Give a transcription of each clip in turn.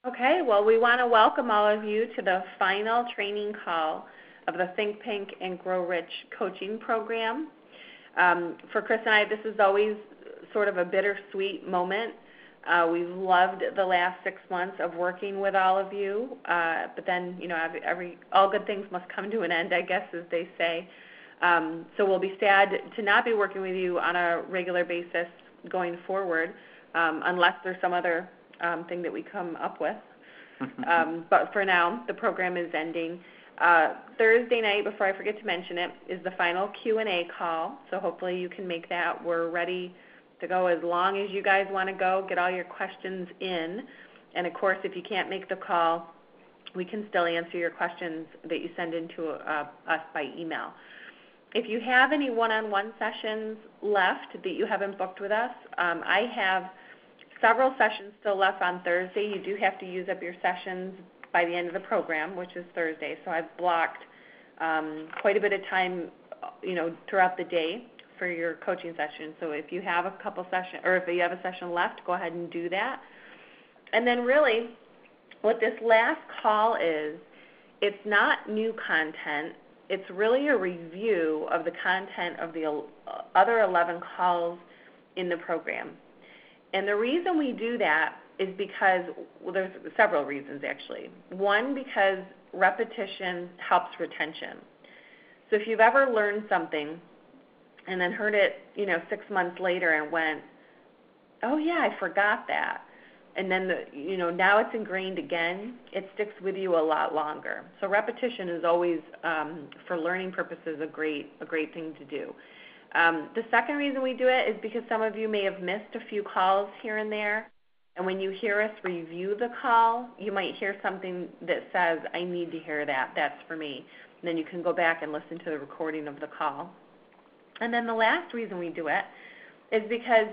Okay, well, we want to welcome all of you to the final training call of the Think Pink and Grow Rich coaching program. For Chris and I, this is always sort of a bittersweet moment. We've loved the last 6 months of working with all of you, but then, all good things must come to an end, I guess, as they say. So we'll be sad to not be working with you on a regular basis going forward, unless there's some other thing that we come up with. But for now, the program is ending. Thursday night, before I forget to mention it, is the final Q&A call, so hopefully you can make that. We're ready to go as long as you guys want to go. Get all your questions in. And, of course, if you can't make the call, we can still answer your questions that you send in to us by email. If you have any one-on-one sessions left that you haven't booked with us, I have several sessions still left on Thursday. You do have to use up your sessions by the end of the program, which is Thursday. So I've blocked quite a bit of time, throughout the day for your coaching session. So if you have a couple sessions, or if you have a session left, go ahead and do that. And then really, what this last call is, it's not new content. It's really a review of the content of the other 11 calls in the program. And the reason we do that is because, there's several reasons actually. One, because repetition helps retention. So if you've ever learned something and then heard it, 6 months later and went, oh yeah, I forgot that. And then, now it's ingrained again, it sticks with you a lot longer. So repetition is always, for learning purposes, a great thing to do. The second reason we do it is because some of you may have missed a few calls here and there. And when you hear us review the call, you might hear something that says, I need to hear that. That's for me. And then you can go back and listen to the recording of the call. And then the last reason we do it is because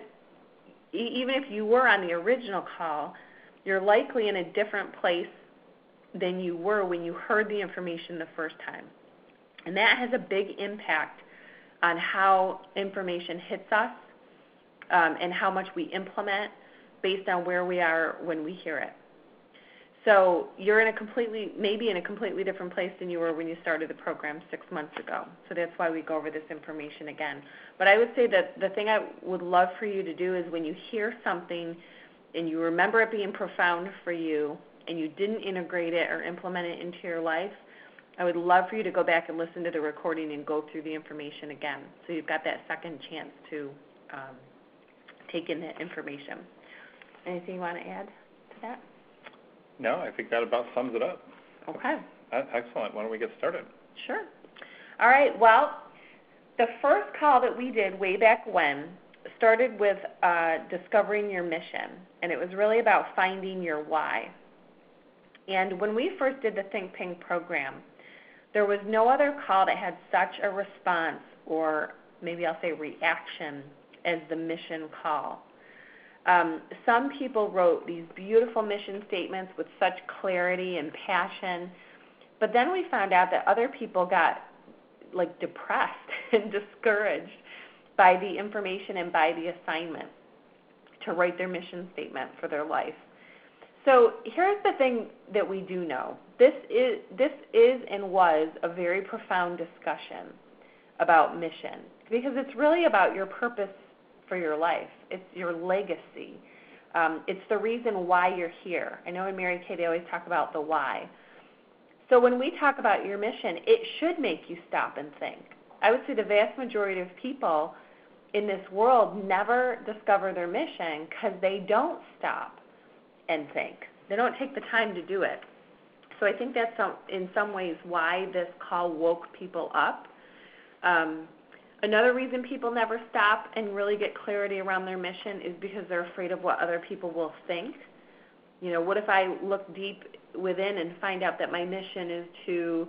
even if you were on the original call, you're likely in a different place than you were when you heard the information the first time. And that has a big impact on how information hits us and how much we implement based on where we are when we hear it. So you're maybe in a completely different place than you were when you started the program 6 months ago. So that's why we go over this information again. But I would say that the thing I would love for you to do is when you hear something and you remember it being profound for you and you didn't integrate it or implement it into your life, I would love for you to go back and listen to the recording and go through the information again. So you've got that second chance to take in that information. Anything you want to add to that? No, I think that about sums it up. Okay. Excellent. Why don't we get started? Sure. All right. Well, the first call that we did way back when started with discovering your mission, and it was really about finding your why. And when we first did the Think Pink program, there was no other call that had such a response, or maybe I'll say reaction, as the mission call. Some people wrote these beautiful mission statements with such clarity and passion, but then we found out that other people got depressed and discouraged by the information and by the assignment to write their mission statement for their life. So here's the thing that we do know. This is and was a very profound discussion about mission, because it's really about your purpose for your life. It's your legacy. It's the reason why you're here. I know in Mary Kay they always talk about the why. So when we talk about your mission, it should make you stop and think. I would say the vast majority of people in this world never discover their mission because they don't stop and think. They don't take the time to do it. So I think that's in some ways why this call woke people up. Another reason people never stop and really get clarity around their mission is because they're afraid of what other people will think. What if I look deep within and find out that my mission is to,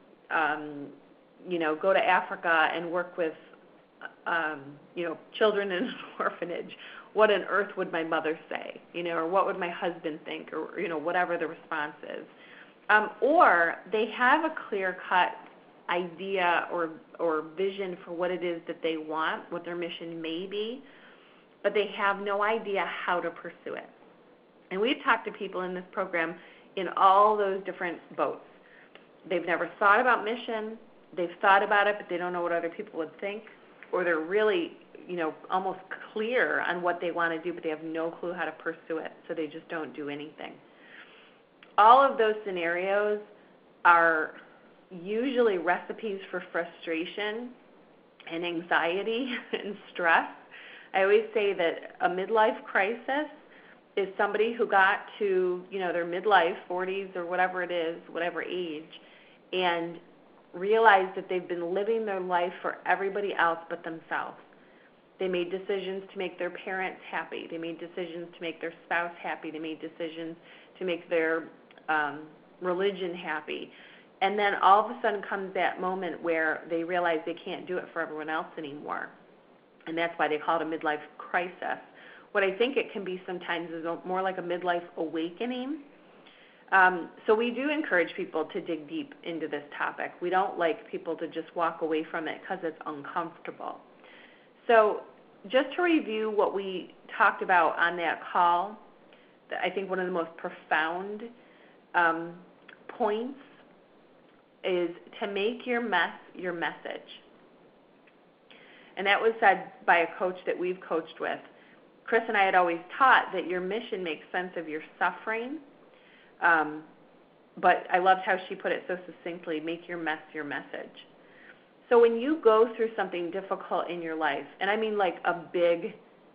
go to Africa and work with, children in an orphanage? What on earth would my mother say? Or what would my husband think? Or, whatever the response is. Or they have a clear-cut idea or vision for what it is that they want, what their mission may be, but they have no idea how to pursue it. And we've talked to people in this program in all those different boats. They've never thought about mission. They've thought about it, but they don't know what other people would think. Or they're really, almost clear on what they want to do, but they have no clue how to pursue it, so they just don't do anything. All of those scenarios are usually recipes for frustration and anxiety and stress. I always say that a midlife crisis is somebody who got to, their midlife, 40s or whatever it is, whatever age, and realized that they've been living their life for everybody else but themselves. They made decisions to make their parents happy. They made decisions to make their spouse happy. They made decisions to make their religion happy. And then all of a sudden comes that moment where they realize they can't do it for everyone else anymore. And that's why they call it a midlife crisis. What I think it can be sometimes is more like a midlife awakening. So we do encourage people to dig deep into this topic. We don't like people to just walk away from it because it's uncomfortable. So just to review what we talked about on that call, I think one of the most profound points is to make your mess your message. And that was said by a coach that we've coached with. Chris and I had always taught that your mission makes sense of your suffering, but I loved how she put it so succinctly, make your mess your message. So when you go through something difficult in your life, and I mean like a big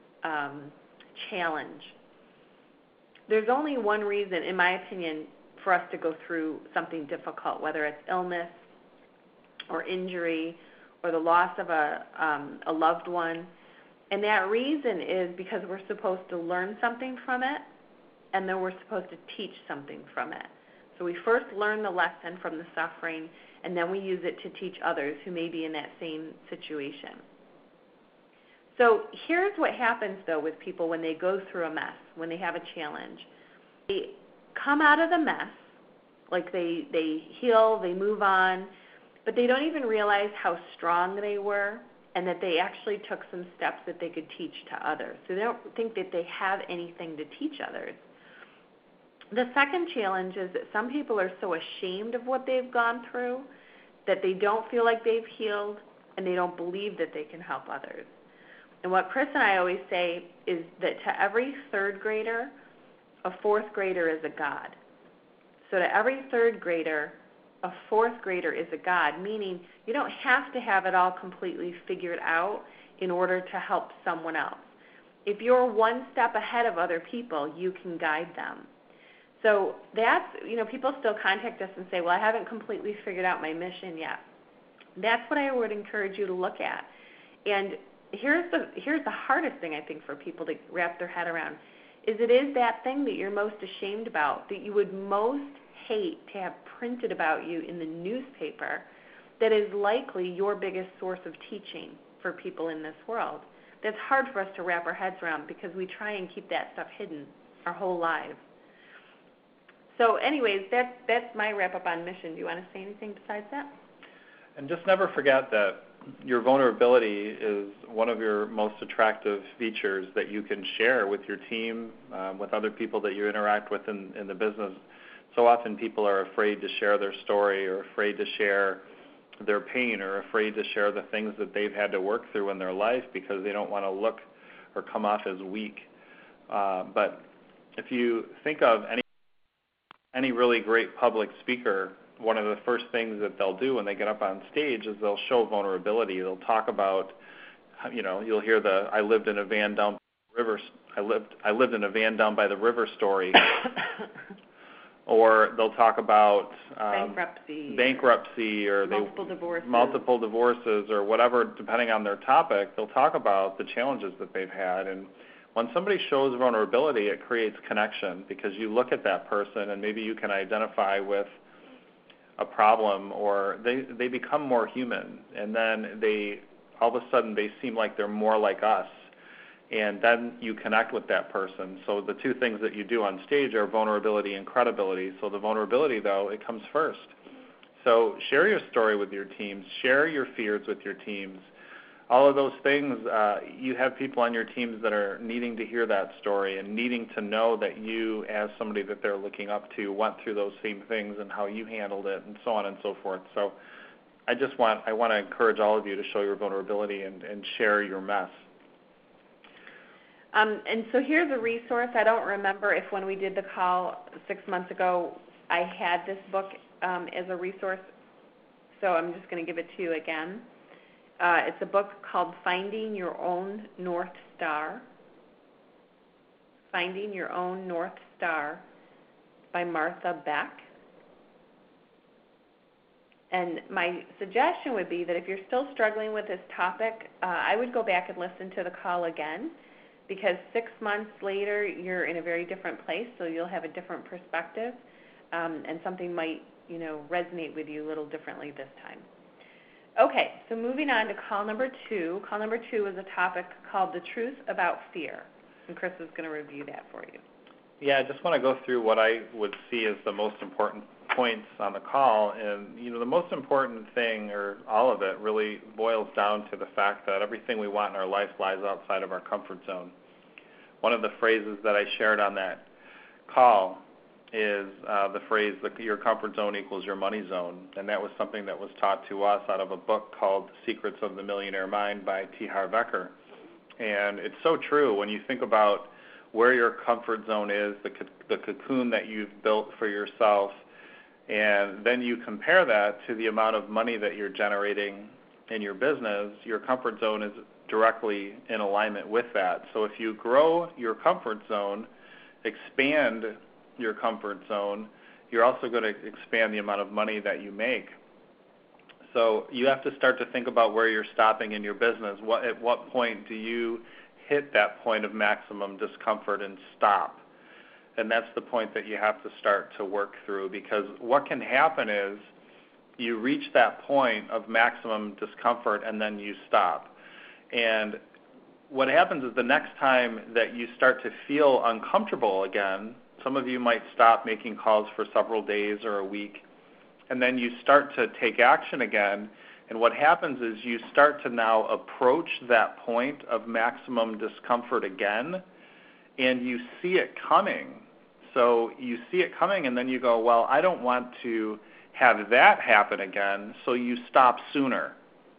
challenge, there's only one reason, in my opinion, for us to go through something difficult, whether it's illness or injury or the loss of a loved one. And that reason is because we're supposed to learn something from it, and then we're supposed to teach something from it. So we first learn the lesson from the suffering, and then we use it to teach others who may be in that same situation. So here's what happens, though, with people when they go through a mess, when they have a challenge. They come out of the mess, like they heal, they move on, but they don't even realize how strong they were and that they actually took some steps that they could teach to others. So they don't think that they have anything to teach others. The second challenge is that some people are so ashamed of what they've gone through that they don't feel like they've healed and they don't believe that they can help others. And what Chris and I always say is that to every third grader, a fourth grader is a God. So to every third grader, a fourth grader is a God, meaning you don't have to have it all completely figured out in order to help someone else. If you're one step ahead of other people, you can guide them. So that's, people still contact us and say, well, I haven't completely figured out my mission yet. That's what I would encourage you to look at. And here's the hardest thing, I think, for people to wrap their head around, is it is that thing that you're most ashamed about, that you would most hate to have printed about you in the newspaper, that is likely your biggest source of teaching for people in this world. That's hard for us to wrap our heads around because we try and keep that stuff hidden our whole lives. So anyways, that's my wrap-up on mission. Do you want to say anything besides that? And just never forget that your vulnerability is one of your most attractive features that you can share with your team, with other people that you interact with in the business. So often people are afraid to share their story or afraid to share their pain or afraid to share the things that they've had to work through in their life because they don't want to look or come off as weak. But if you think of any really great public speaker, one of the first things that they'll do when they get up on stage is they'll show vulnerability. They'll talk about, you'll hear I lived in a van down by the river. I lived in a van down by the river story. Or they'll talk about bankruptcy or multiple divorces or whatever, depending on their topic. They'll talk about the challenges that they've had. And when somebody shows vulnerability, it creates connection because you look at that person and maybe you can identify with a problem, or they become more human, and then all of a sudden they seem like they're more like us, and then you connect with that person. So the two things that you do on stage are vulnerability and credibility. So the vulnerability, though, it comes first. So share your story with your teams, share your fears with your teams, all of those things, you have people on your teams that are needing to hear that story and needing to know that you, as somebody that they're looking up to, went through those same things and how you handled it and so on and so forth. So I want to encourage all of you to show your vulnerability and share your mess. And so here's a resource. I don't remember if when we did the call 6 months ago, I had this book as a resource, so I'm just going to give it to you again. It's a book called Finding Your Own North Star. Finding Your Own North Star by Martha Beck. And my suggestion would be that if you're still struggling with this topic, I would go back and listen to the call again, because 6 months later you're in a very different place, so you'll have a different perspective, and something might, resonate with you a little differently this time. Okay, so moving on to call number 2. Call number 2 is a topic called The Truth About Fear, and Chris is going to review that for you. Yeah, I just want to go through what I would see as the most important points on the call, and the most important thing, or all of it, really boils down to the fact that everything we want in our life lies outside of our comfort zone. One of the phrases that I shared on that call is the phrase that your comfort zone equals your money zone, and that was something that was taught to us out of a book called Secrets of the Millionaire Mind by T. Harv Eker. And it's so true when you think about where your comfort zone is, the cocoon that you've built for yourself, and then you compare that to the amount of money that you're generating in your business. Your comfort zone is directly in alignment with that. So if you grow your comfort zone, expand your comfort zone, you're also going to expand the amount of money that you make. So you have to start to think about where you're stopping in your business. At what point do you hit that point of maximum discomfort and stop? And that's the point that you have to start to work through, because what can happen is you reach that point of maximum discomfort and then you stop. And what happens is the next time that you start to feel uncomfortable again, some of you might stop making calls for several days or a week, and then you start to take action again. And what happens is you start to now approach that point of maximum discomfort again, and you see it coming. So you see it coming, and then you go, well, I don't want to have that happen again, so you stop sooner.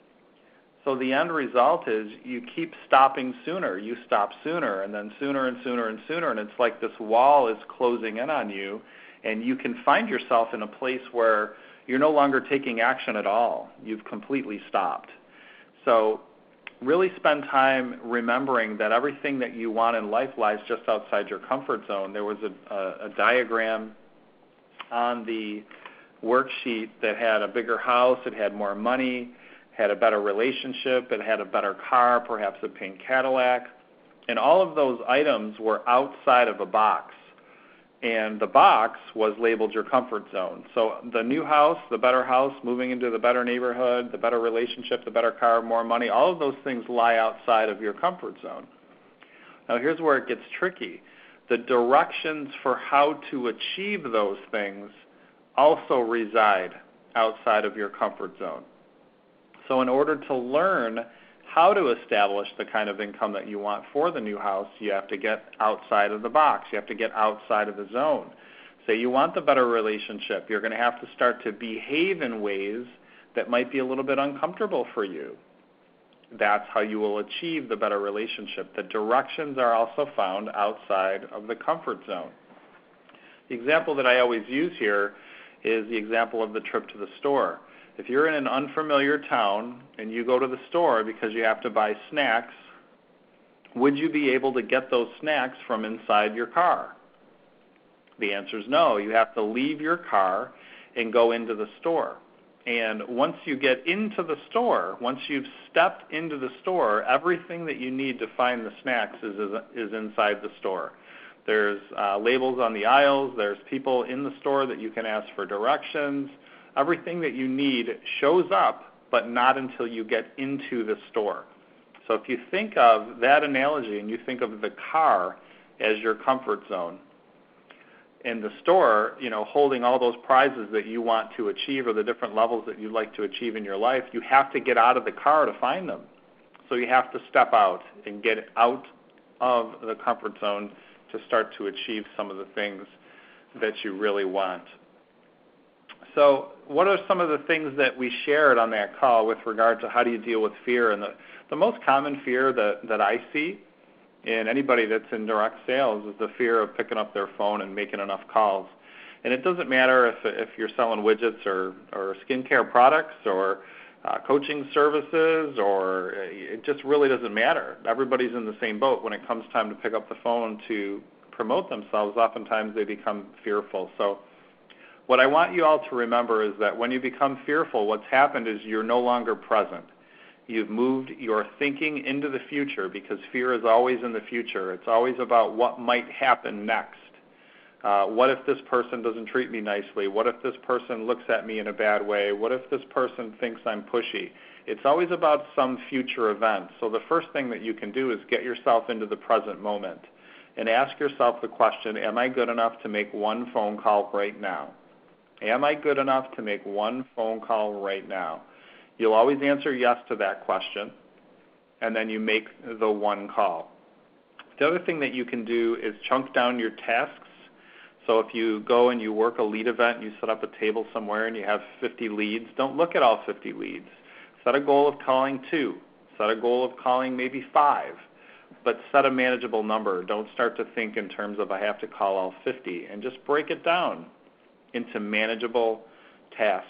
So the end result is you keep stopping sooner. You stop sooner, and then sooner and sooner and sooner, and it's like this wall is closing in on you, and you can find yourself in a place where you're no longer taking action at all. You've completely stopped. So really spend time remembering that everything that you want in life lies just outside your comfort zone. There was a diagram on the worksheet that had a bigger house, it had more money, had a better relationship, it had a better car, perhaps a pink Cadillac, and all of those items were outside of a box. And the box was labeled your comfort zone. So the new house, the better house, moving into the better neighborhood, the better relationship, the better car, more money, all of those things lie outside of your comfort zone. Now here's where it gets tricky. The directions for how to achieve those things also reside outside of your comfort zone. So in order to learn how to establish the kind of income that you want for the new house, you have to get outside of the box. You have to get outside of the zone. Say you want the better relationship. You're going to have to start to behave in ways that might be a little bit uncomfortable for you. That's how you will achieve the better relationship. The directions are also found outside of the comfort zone. The example that I always use here is the example of the trip to the store. If you're in an unfamiliar town and you go to the store because you have to buy snacks, would you be able to get those snacks from inside your car? The answer is no. You have to leave your car and go into the store. And once you get into the store, once you've stepped into the store, everything that you need to find the snacks is inside the store. There's labels on the aisles. There's people in the store that you can ask for directions. Everything that you need shows up, but not until you get into the store. So if you think of that analogy and you think of the car as your comfort zone, and the store, holding all those prizes that you want to achieve or the different levels that you'd like to achieve in your life, you have to get out of the car to find them. So you have to step out and get out of the comfort zone to start to achieve some of the things that you really want. So what are some of the things that we shared on that call with regard to how do you deal with fear? And the most common fear that I see in anybody that's in direct sales is the fear of picking up their phone and making enough calls. And it doesn't matter if you're selling widgets or skincare products or coaching services, or it just really doesn't matter. Everybody's in the same boat. When it comes time to pick up the phone to promote themselves, oftentimes they become fearful. So what I want you all to remember is that when you become fearful, what's happened is you're no longer present. You've moved your thinking into the future, because fear is always in the future. It's always about what might happen next. What if this person doesn't treat me nicely? What if this person looks at me in a bad way? What if this person thinks I'm pushy? It's always about some future event. So the first thing that you can do is get yourself into the present moment and ask yourself the question, am I good enough to make one phone call right now? Am I good enough to make one phone call right now? You'll always answer yes to that question, and then you make the one call. The other thing that you can do is chunk down your tasks. So if you go and you work a lead event, you set up a table somewhere and you have 50 leads, don't look at all 50 leads. Set a goal of calling 2. Set a goal of calling maybe 5. But set a manageable number. Don't start to think in terms of I have to call all 50, and just break it down into manageable tasks.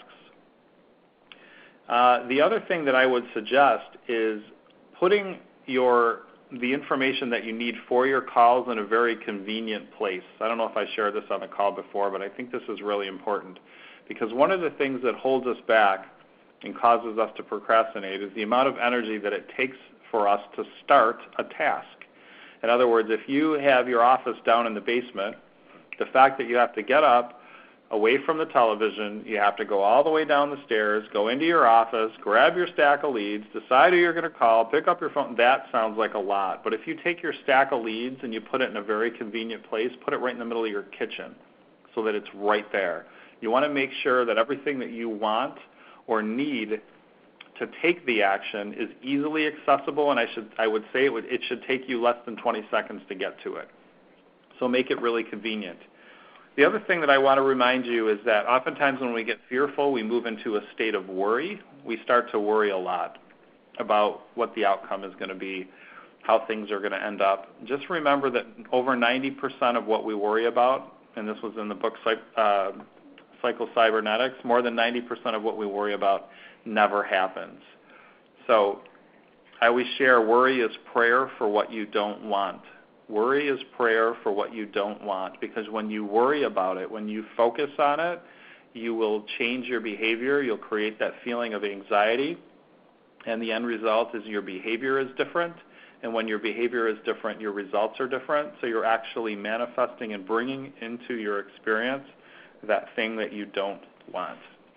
The other thing that I would suggest is putting the information that you need for your calls in a very convenient place. I don't know if I shared this on the call before, but I think this is really important, because one of the things that holds us back and causes us to procrastinate is the amount of energy that it takes for us to start a task. In other words, if you have your office down in the basement, the fact that you have to get up away from the television, you have to go all the way down the stairs, go into your office, grab your stack of leads, decide who you're going to call, pick up your phone, that sounds like a lot. But if you take your stack of leads and you put it in a very convenient place, put it right in the middle of your kitchen so that it's right there. You want to make sure that everything that you want or need to take the action is easily accessible, and I would say it should take you less than 20 seconds to get to it. So make it really convenient. The other thing that I want to remind you is that oftentimes when we get fearful, we move into a state of worry. We start to worry a lot about what the outcome is going to be, how things are going to end up. Just remember that over 90% of what we worry about, and this was in the book Psycho-Cybernetics, more than 90% of what we worry about never happens. So I always share, worry is prayer for what you don't want. Worry is prayer for what you don't want, because when you worry about it, when you focus on it, you will change your behavior. You'll create that feeling of anxiety, and the end result is your behavior is different, and when your behavior is different, your results are different, so you're actually manifesting and bringing into your experience that thing that you don't want.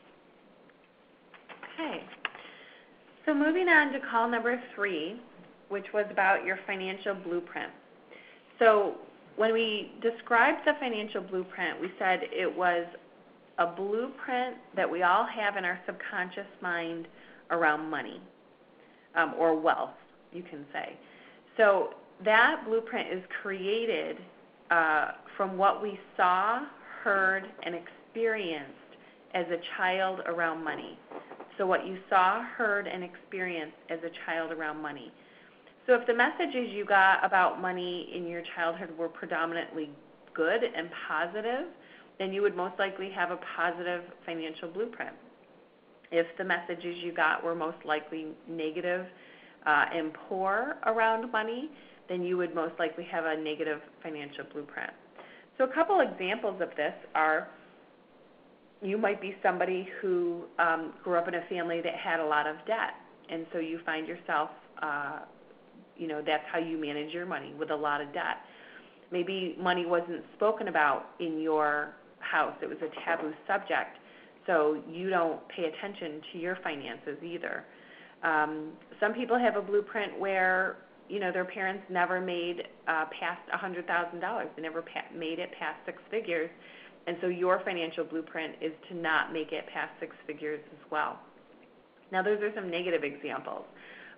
Okay. So moving on to call number 3, which was about your financial blueprint. So when we described the financial blueprint, we said it was a blueprint that we all have in our subconscious mind around money, or wealth, you can say. So that blueprint is created from what we saw, heard, and experienced as a child around money. So what you saw, heard, and experienced as a child around money. So if the messages you got about money in your childhood were predominantly good and positive, then you would most likely have a positive financial blueprint. If the messages you got were most likely negative and poor around money, then you would most likely have a negative financial blueprint. So a couple examples of this are, you might be somebody who grew up in a family that had a lot of debt, and so you find yourself that's how you manage your money, with a lot of debt. Maybe money wasn't spoken about in your house. It was a taboo subject, so you don't pay attention to your finances either. Some people have a blueprint where, their parents never made past $100,000. They never made it past 6 figures, and so your financial blueprint is to not make it past 6 figures as well. Now, those are some negative examples.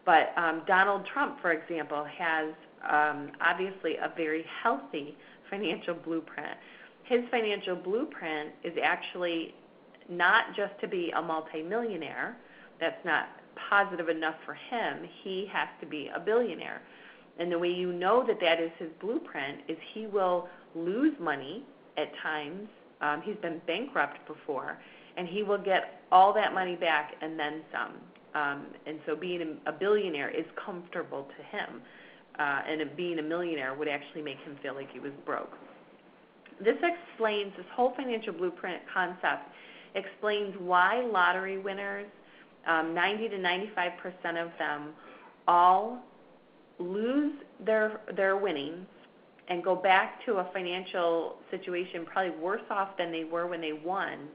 But Donald Trump, for example, has obviously a very healthy financial blueprint. His financial blueprint is actually not just to be a multimillionaire. That's not positive enough for him. He has to be a billionaire. And the way you know that that is his blueprint is he will lose money at times. He's been bankrupt before, and he will get all that money back and then some. And so being a billionaire is comfortable to him, and being a millionaire would actually make him feel like he was broke. This whole financial blueprint concept explains why lottery winners, 90 to 95% of them, all lose their winnings and go back to a financial situation probably worse off than they were when they won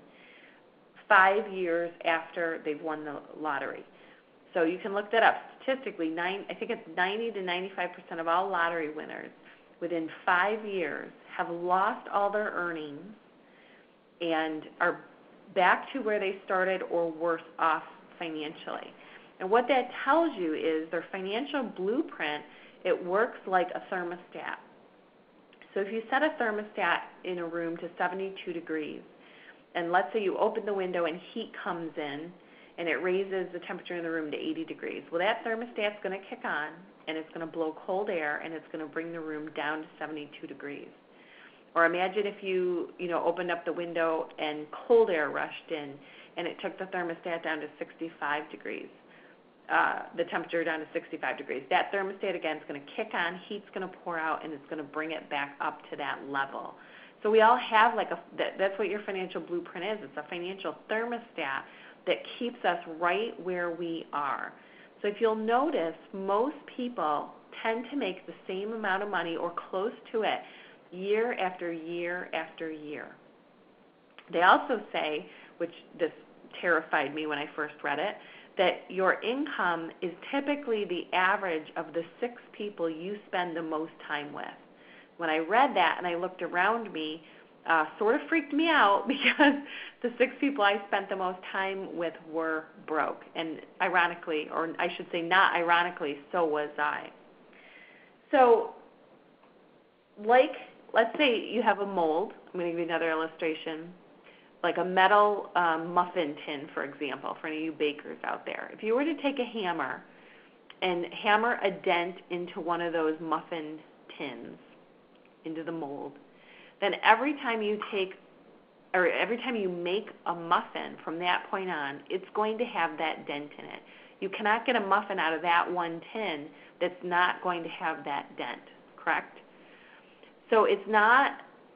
5 years after they've won the lottery. So you can look that up. Statistically, I think it's 90 to 95% of all lottery winners within 5 years have lost all their earnings and are back to where they started or worse off financially. And what that tells you is their financial blueprint, it works like a thermostat. So if you set a thermostat in a room to 72 degrees, and let's say you open the window and heat comes in, and it raises the temperature in the room to 80 degrees. Well, that thermostat's going to kick on, and it's going to blow cold air, and it's going to bring the room down to 72 degrees. Or imagine if you opened up the window and cold air rushed in, and it took the thermostat down to 65 degrees, the temperature down to 65 degrees. That thermostat, again, is going to kick on, heat's going to pour out, and it's going to bring it back up to that level. So we all have that's what your financial blueprint is. It's a financial thermostat that keeps us right where we are. So if you'll notice, most people tend to make the same amount of money or close to it year after year after year. They also say, which this terrified me when I first read it, that your income is typically the average of the 6 people you spend the most time with. When I read that and I looked around me, sort of freaked me out because the 6 people I spent the most time with were broke. And ironically, or I should say not ironically, so was I. So, let's say you have a mold. I'm going to give you another illustration. Like a metal muffin tin, for example, for any of you bakers out there. If you were to take a hammer and hammer a dent into one of those muffin tins, into the mold, then every time you make a muffin from that point on, it's going to have that dent in it. You cannot get a muffin out of that one tin that's not going to have that dent, correct? So it's not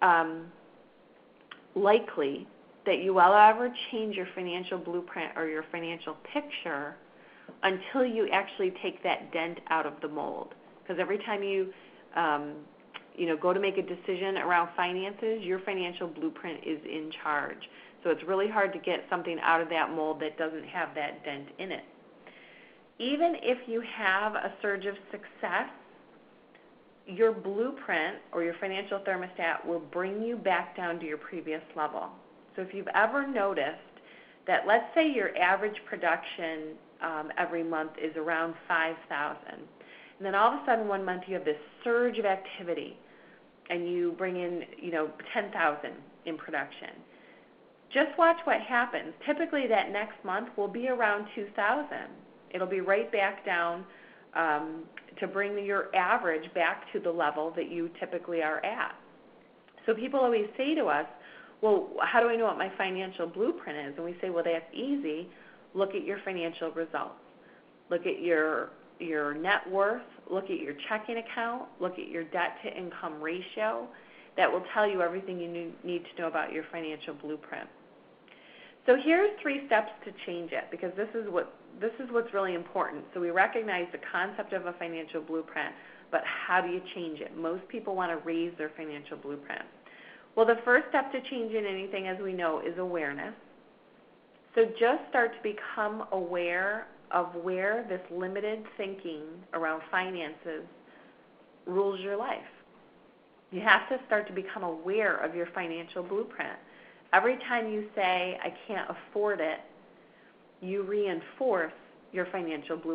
likely that you will ever change your financial blueprint or your financial picture until you actually take that dent out of the mold. Because every time you go to make a decision around finances, your financial blueprint is in charge. So it's really hard to get something out of that mold that doesn't have that dent in it. Even if you have a surge of success, your blueprint or your financial thermostat will bring you back down to your previous level. So if you've ever noticed that, let's say your average production every month is around 5,000, and then all of a sudden one month you have this surge of activity, and you bring in 10,000 in production. Just watch what happens. Typically that next month will be around 2,000. It'll be right back down to bring your average back to the level that you typically are at. So people always say to us, well, how do I know what my financial blueprint is? And we say, well, that's easy. Look at your financial results. Look at your net worth. Look at your checking account. Look at your debt-to-income ratio. That will tell you everything you need to know about your financial blueprint. So here's 3 steps to change it, because this is what's really important. So we recognize the concept of a financial blueprint, but how do you change it? Most people want to raise their financial blueprint. Well, the first step to changing anything, as we know, is awareness. So just start to become aware of where this limited thinking around finances rules your life. You have to start to become aware of your financial blueprint. Every time you say, I can't afford it, you reinforce your financial blueprint.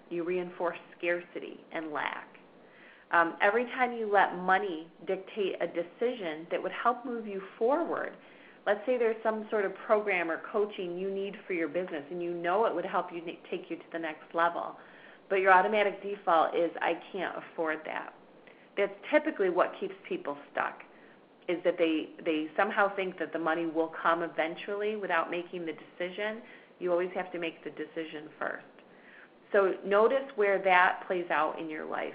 you reinforce scarcity and lack. Every time you let money dictate a decision that would help move you forward, let's say there's some sort of program or coaching you need for your business and you know it would help you take you to the next level, but your automatic default is, I can't afford that. That's typically what keeps people stuck, is that they somehow think that the money will come eventually without making the decision. You always have to make the decision first. So notice where that plays out in your life.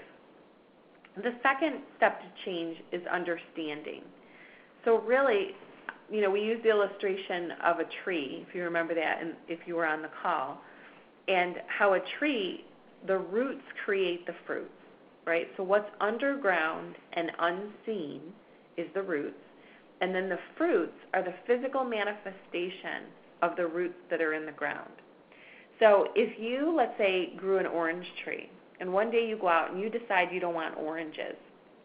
The second step to change is understanding. So really, we use the illustration of a tree, if you remember that, and if you were on the call, and how a tree, the roots create the fruits, right? So what's underground and unseen is the roots, and then the fruits are the physical manifestation of the roots that are in the ground. So if you, let's say, grew an orange tree, and one day you go out and you decide you don't want oranges,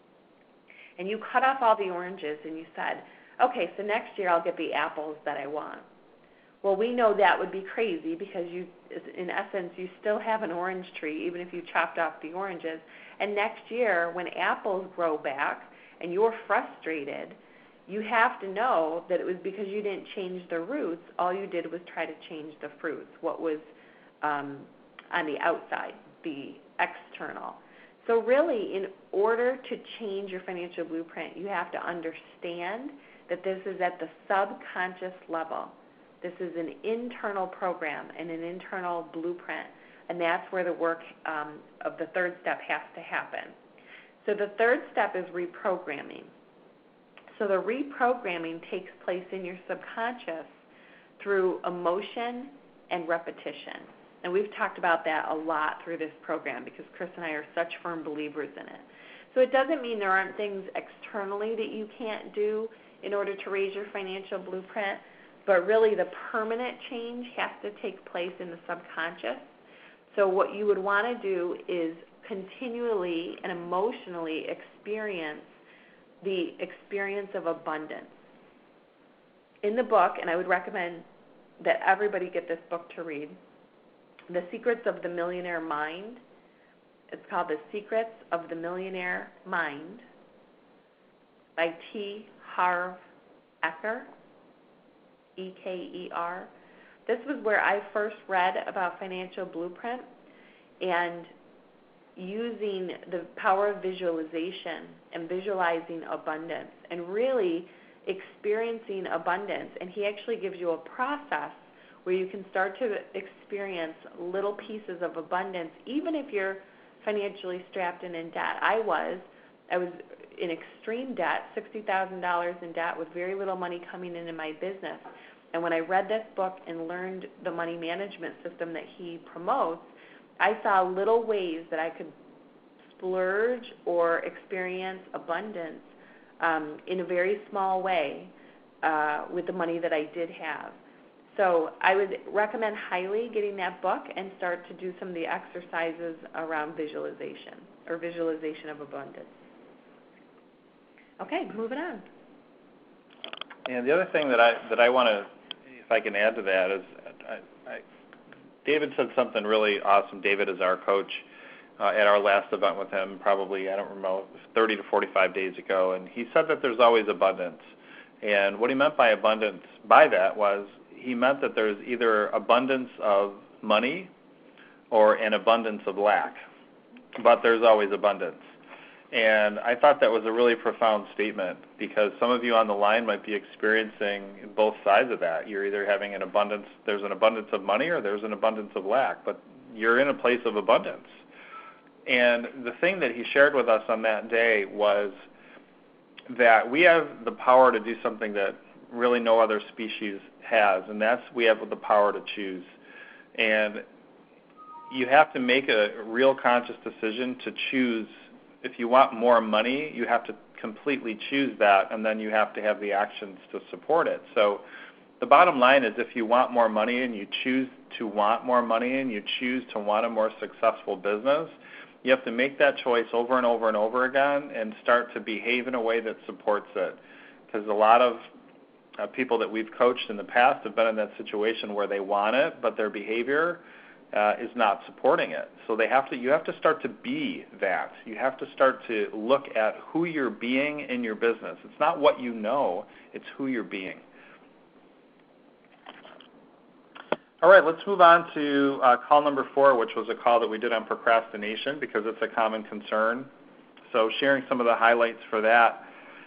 and you cut off all the oranges and you said, okay, so next year I'll get the apples that I want. Well, we know that would be crazy because in essence, you still have an orange tree even if you chopped off the oranges. And next year, when apples grow back and you're frustrated, you have to know that it was because you didn't change the roots. All you did was try to change the fruits, what was on the outside, the external. So really, in order to change your financial blueprint, you have to understand that this is at the subconscious level. This is an internal program and an internal blueprint, and that's where the work of the third step has to happen. So the third step is reprogramming. So the reprogramming takes place in your subconscious through emotion and repetition. And we've talked about that a lot through this program because Chris and I are such firm believers in it. So it doesn't mean there aren't things externally that you can't do in order to raise your financial blueprint, but really the permanent change has to take place in the subconscious. So what you would want to do is continually and emotionally experience the experience of abundance. In the book, and I would recommend that everybody get this book to read, The Secrets of the Millionaire Mind. It's called The Secrets of the Millionaire Mind by T. Harv Eker, E-K-E-R. This was where I first read about financial blueprint and using the power of visualization and visualizing abundance and really experiencing abundance. And he actually gives you a process where you can start to experience little pieces of abundance, even if you're financially strapped and in debt. I was in extreme debt, $60,000 in debt with very little money coming into my business. And when I read this book and learned the money management system that he promotes, I saw little ways that I could splurge or experience abundance in a very small way with the money that I did have. So I would recommend highly getting that book and start to do some of the exercises around visualization or visualization of abundance. Okay, moving on. And the other thing that I want to, if I can add to that, is David said something really awesome. David is our coach at our last event with him, probably, I don't remember, 30 to 45 days ago, and he said that there's always abundance. And what he meant by abundance by that was he meant that there's either abundance of money or an abundance of lack, but there's always abundance. And I thought that was a really profound statement because some of you on the line might be experiencing both sides of that. You're either having an abundance, there's an abundance of money or there's an abundance of lack, but you're in a place of abundance. And the thing that he shared with us on that day was that we have the power to do something that really no other species has, and that's we have the power to choose. And you have to make a real conscious decision to choose. If you want more money, you have to completely choose that, and then you have to have the actions to support it. So the bottom line is if you want more money and you choose to want more money and you choose to want a more successful business, you have to make that choice over and over and over again and start to behave in a way that supports it. Because a lot of people that we've coached in the past have been in that situation where they want it, but their behavior is not supporting it. So you have to start to be that. You have to start to look at who you're being in your business. It's not what you know, it's who you're being. All right, let's move on to call number 4, which was a call that we did on procrastination because it's a common concern. So sharing some of the highlights for that.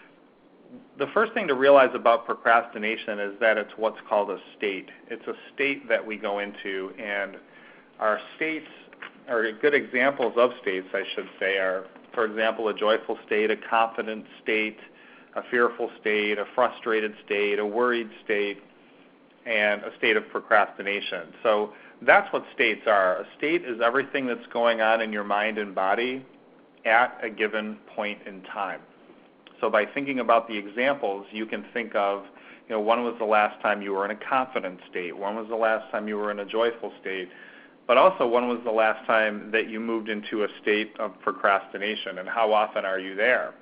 The first thing to realize about procrastination is that it's what's called a state. It's a state that we go into, and our states, or good examples of states, I should say, are, for example, a joyful state, a confident state, a fearful state, a frustrated state, a worried state, and a state of procrastination. So that's what states are. A state is everything that's going on in your mind and body at a given point in time. So by thinking about the examples, you can think of, when was the last time you were in a confident state? When was the last time you were in a joyful state? But also, when was the last time that you moved into a state of procrastination, and how often are you there?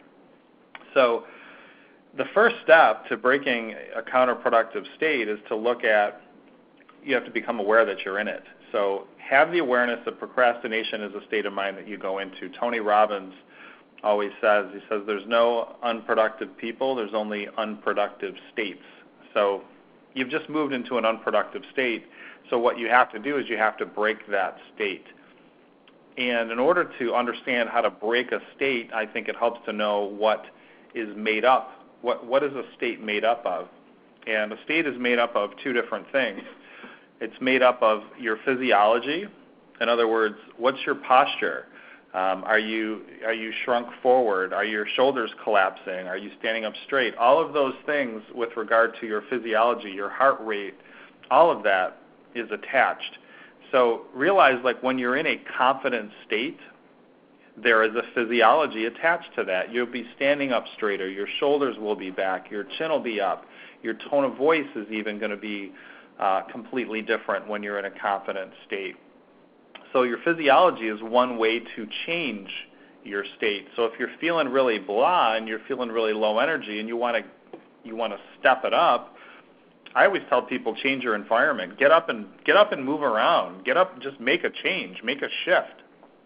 So the first step to breaking a counterproductive state is to look at, you have to become aware that you're in it. So have the awareness that procrastination is a state of mind that you go into. Tony Robbins always says, there's no unproductive people, there's only unproductive states. So you've just moved into an unproductive state, so what you have to do is you have to break that state. And in order to understand how to break a state, I think it helps to know what is made up. What is a state made up of? And a state is made up of 2 different things. It's made up of your physiology. In other words, what's your posture? Are you shrunk forward? Are your shoulders collapsing? Are you standing up straight? All of those things with regard to your physiology, your heart rate, all of that is attached. So realize, when you're in a confident state, there is a physiology attached to that. You'll be standing up straighter. Your shoulders will be back. Your chin will be up. Your tone of voice is even going to be completely different when you're in a confident state. So your physiology is one way to change your state. So if you're feeling really blah and you're feeling really low energy and you want to step it up, I always tell people, change your environment. Get up and move around. Get up, just make a change, make a shift.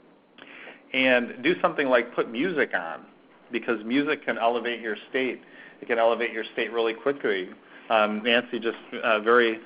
And do something like put music on, because music can elevate your state. It can elevate your state really quickly. Nancy just very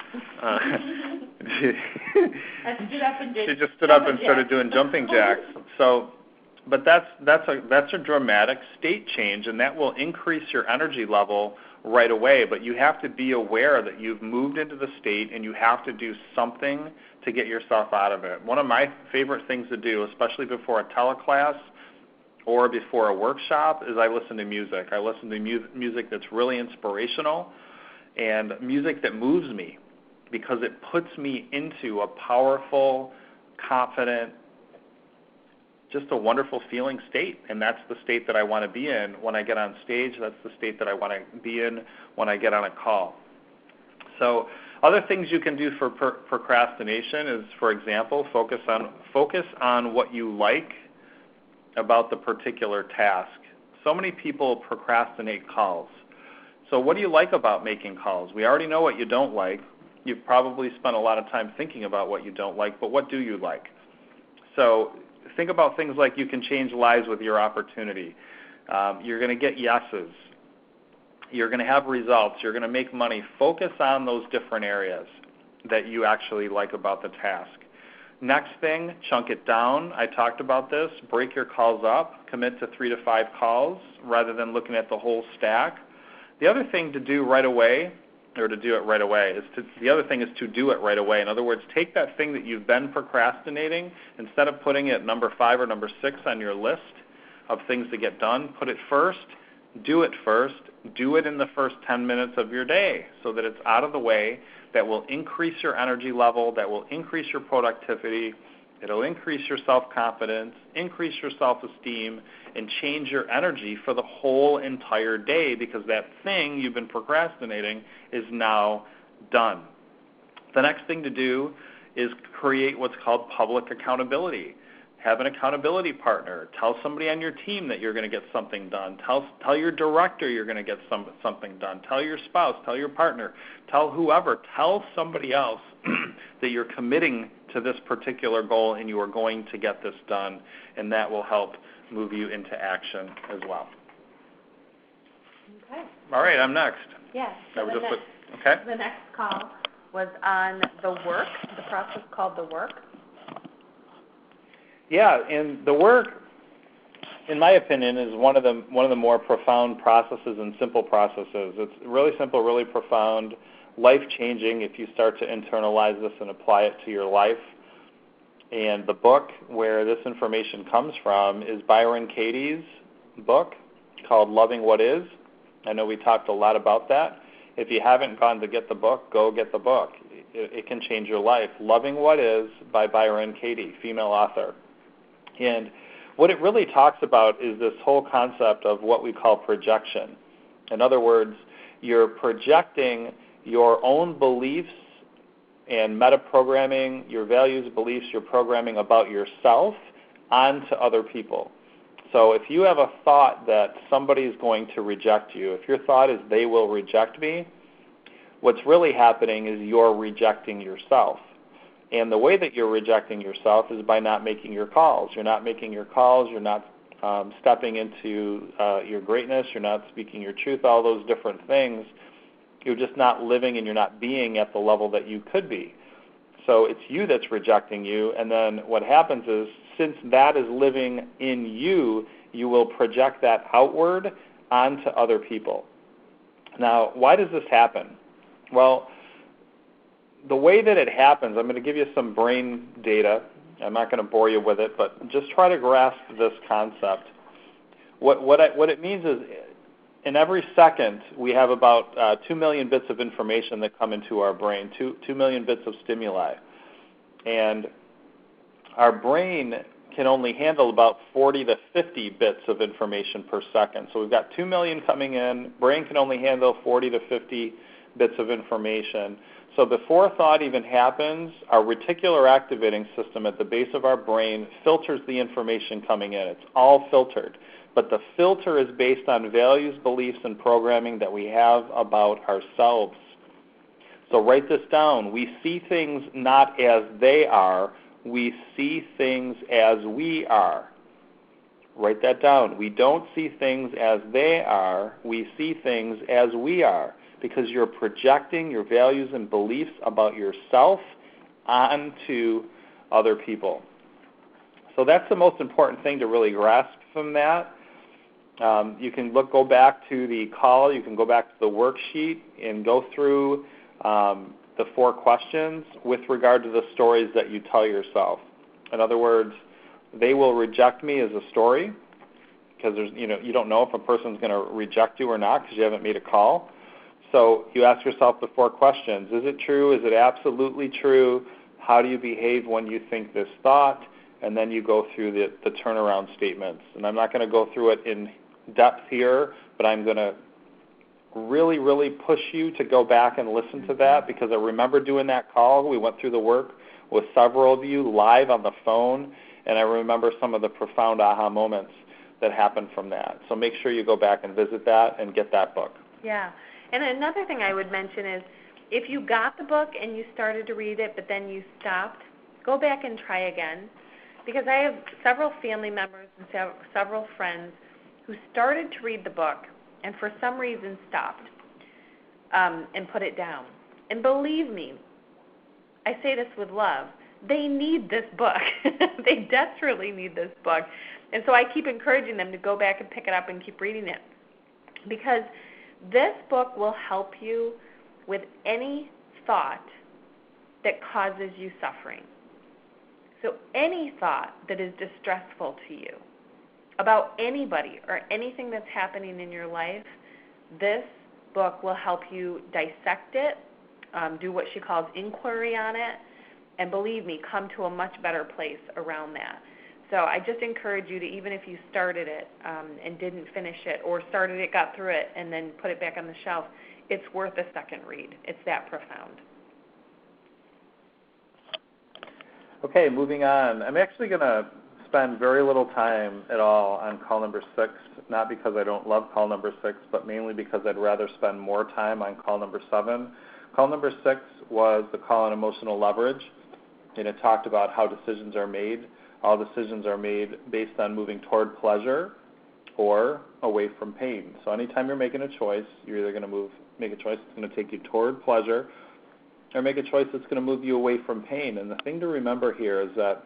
she just stood up and started doing jumping jacks. So, but that's a dramatic state change, and that will increase your energy level right away. But you have to be aware that you've moved into the state, and you have to do something to get yourself out of it. One of my favorite things to do, especially before a teleclass or before a workshop, is I listen to music. I listen to music that's really inspirational and music that moves me, because it puts me into a powerful, confident, just a wonderful feeling state. And that's the state that I want to be in when I get on stage. That's the state that I want to be in when I get on a call. So other things you can do for procrastination is, for example, focus on what you like about the particular task. So many people procrastinate calls. So what do you like about making calls? We already know what you don't like. You've probably spent a lot of time thinking about what you don't like, but what do you like? So think about things like you can change lives with your opportunity. You're going to get yeses. You're going to have results. You're going to make money. Focus on those different areas that you actually like about the task. Next thing, chunk it down. I talked about this. Break your calls up. Commit to 3 to 5 calls rather than looking at the whole stack. The other thing to do right away, or to do it right away, is to do it right away. In other words, take that thing that you've been procrastinating, instead of putting it number 5 or number 6 on your list of things to get done, put it first, do it first, do it in the first 10 minutes of your day so that it's out of the way. That will increase your energy level, that will increase your productivity, it'll increase your self-confidence, increase your self-esteem, and change your energy for the whole entire day, because that thing you've been procrastinating is now done. The next thing to do is create what's called public accountability. Have an accountability partner. Tell somebody on your team that you're going to get something done. Tell your director you're going to get something done. Tell your spouse. Tell your partner. Tell whoever. Tell somebody else that you're committing to this particular goal, and you are going to get this done, and that will help move you into action as well. Okay. All right, I'm next. Yes. So the next call was on the work, the process called the work. Yeah, and the work, in my opinion, is one of the more profound processes and simple processes. It's really simple, really profound, life-changing if you start to internalize this and apply it to your life. And the book where this information comes from is Byron Katie's book called Loving What Is. I know we talked a lot about that. If you haven't gone to get the book, go get the book. It can change your life. Loving What Is by Byron Katie, female author. And what it really talks about is this whole concept of what we call projection. In other words, you're projecting your own beliefs and meta-programming, your values, beliefs, your programming about yourself onto other people. So if you have a thought that somebody is going to reject you, if your thought is they will reject me, what's really happening is you're rejecting yourself. And the way that you're rejecting yourself is by not making your calls. You're not making your calls. You're not stepping into your greatness. You're not speaking your truth, all those different things. You're just not living and you're not being at the level that you could be. So it's you that's rejecting you. And then what happens is, since that is living in you, you will project that outward onto other people. Now, why does this happen? Well, the way that it happens, I'm going to give you some brain data. I'm not going to bore you with it, but just try to grasp this concept. What it means is, in every second, we have about 2 million bits of information that come into our brain, 2 million bits of stimuli. And our brain can only handle about 40 to 50 bits of information per second. So we've got 2 million coming in. Brain can only handle 40 to 50 bits of information. So before thought even happens, our reticular activating system at the base of our brain filters the information coming in. It's all filtered. But the filter is based on values, beliefs, and programming that we have about ourselves. So write this down. We see things not as they are. We see things as we are. Write that down. We don't see things as they are. We see things as we are, because you're projecting your values and beliefs about yourself onto other people. So that's the most important thing to really grasp from that. You can go back to the call, you can go back to the worksheet and go through the 4 questions with regard to the stories that you tell yourself. In other words, they will reject me as a story, because you don't know if a person's going to reject you or not because you haven't made a call. So you ask yourself the 4 questions. Is it true? Is it absolutely true? How do you behave when you think this thought? And then you go through the turnaround statements. And I'm not going to go through it in depth here, but I'm going to really, really push you to go back and listen to that, because I remember doing that call. We went through the work with several of you live on the phone, and I remember some of the profound aha moments that happened from that. So make sure you go back and visit that and get that book. Yeah. And another thing I would mention is, if you got the book and you started to read it, but then you stopped, go back and try again. Because I have several family members and several friends who started to read the book and for some reason stopped and put it down. And believe me, I say this with love, they need this book. They desperately need this book. And so I keep encouraging them to go back and pick it up and keep reading it. Because this book will help you with any thought that causes you suffering. So any thought that is distressful to you about anybody or anything that's happening in your life, this book will help you dissect it, do what she calls inquiry on it, and believe me, come to a much better place around that. So I just encourage you to, even if you started it and didn't finish it, or started it, got through it, and then put it back on the shelf, it's worth a second read. It's that profound. Okay, moving on. I'm actually going to spend very little time at all on call number 6, not because I don't love call number 6, but mainly because I'd rather spend more time on call number 7. Call number 6 was the call on emotional leverage. and it talked about how decisions are made. All decisions are made based on moving toward pleasure or away from pain. So anytime you're making a choice, you're either going to make a choice that's going to take you toward pleasure or make a choice that's going to move you away from pain. And the thing to remember here is that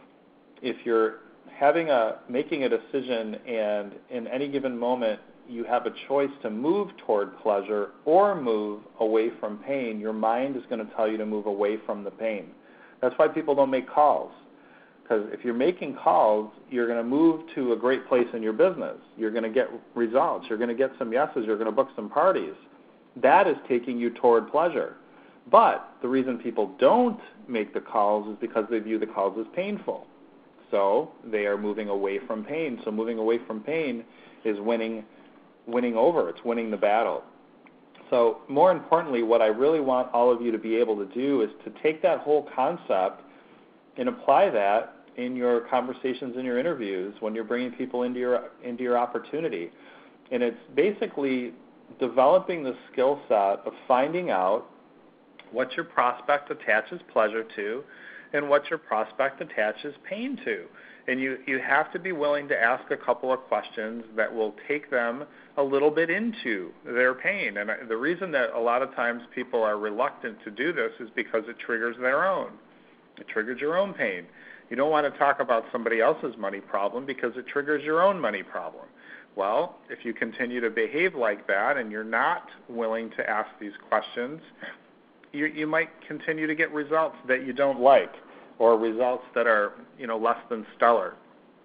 if you're making a decision and in any given moment you have a choice to move toward pleasure or move away from pain, your mind is going to tell you to move away from the pain. That's why people don't make calls. Because if you're making calls, you're going to move to a great place in your business. You're going to get results. You're going to get some yeses. You're going to book some parties. That is taking you toward pleasure. But the reason people don't make the calls is because they view the calls as painful. So they are moving away from pain. So moving away from pain is winning over. It's winning the battle. So more importantly, what I really want all of you to be able to do is to take that whole concept and apply that in your conversations and your interviews when you're bringing people into your opportunity. And it's basically developing the skill set of finding out what your prospect attaches pleasure to and what your prospect attaches pain to. And you have to be willing to ask a couple of questions that will take them a little bit into their pain. And the reason that a lot of times people are reluctant to do this is because it triggers their own. It triggers your own pain. You don't want to talk about somebody else's money problem because it triggers your own money problem. Well, if you continue to behave like that and you're not willing to ask these questions, you might continue to get results that you don't like or results that are, less than stellar.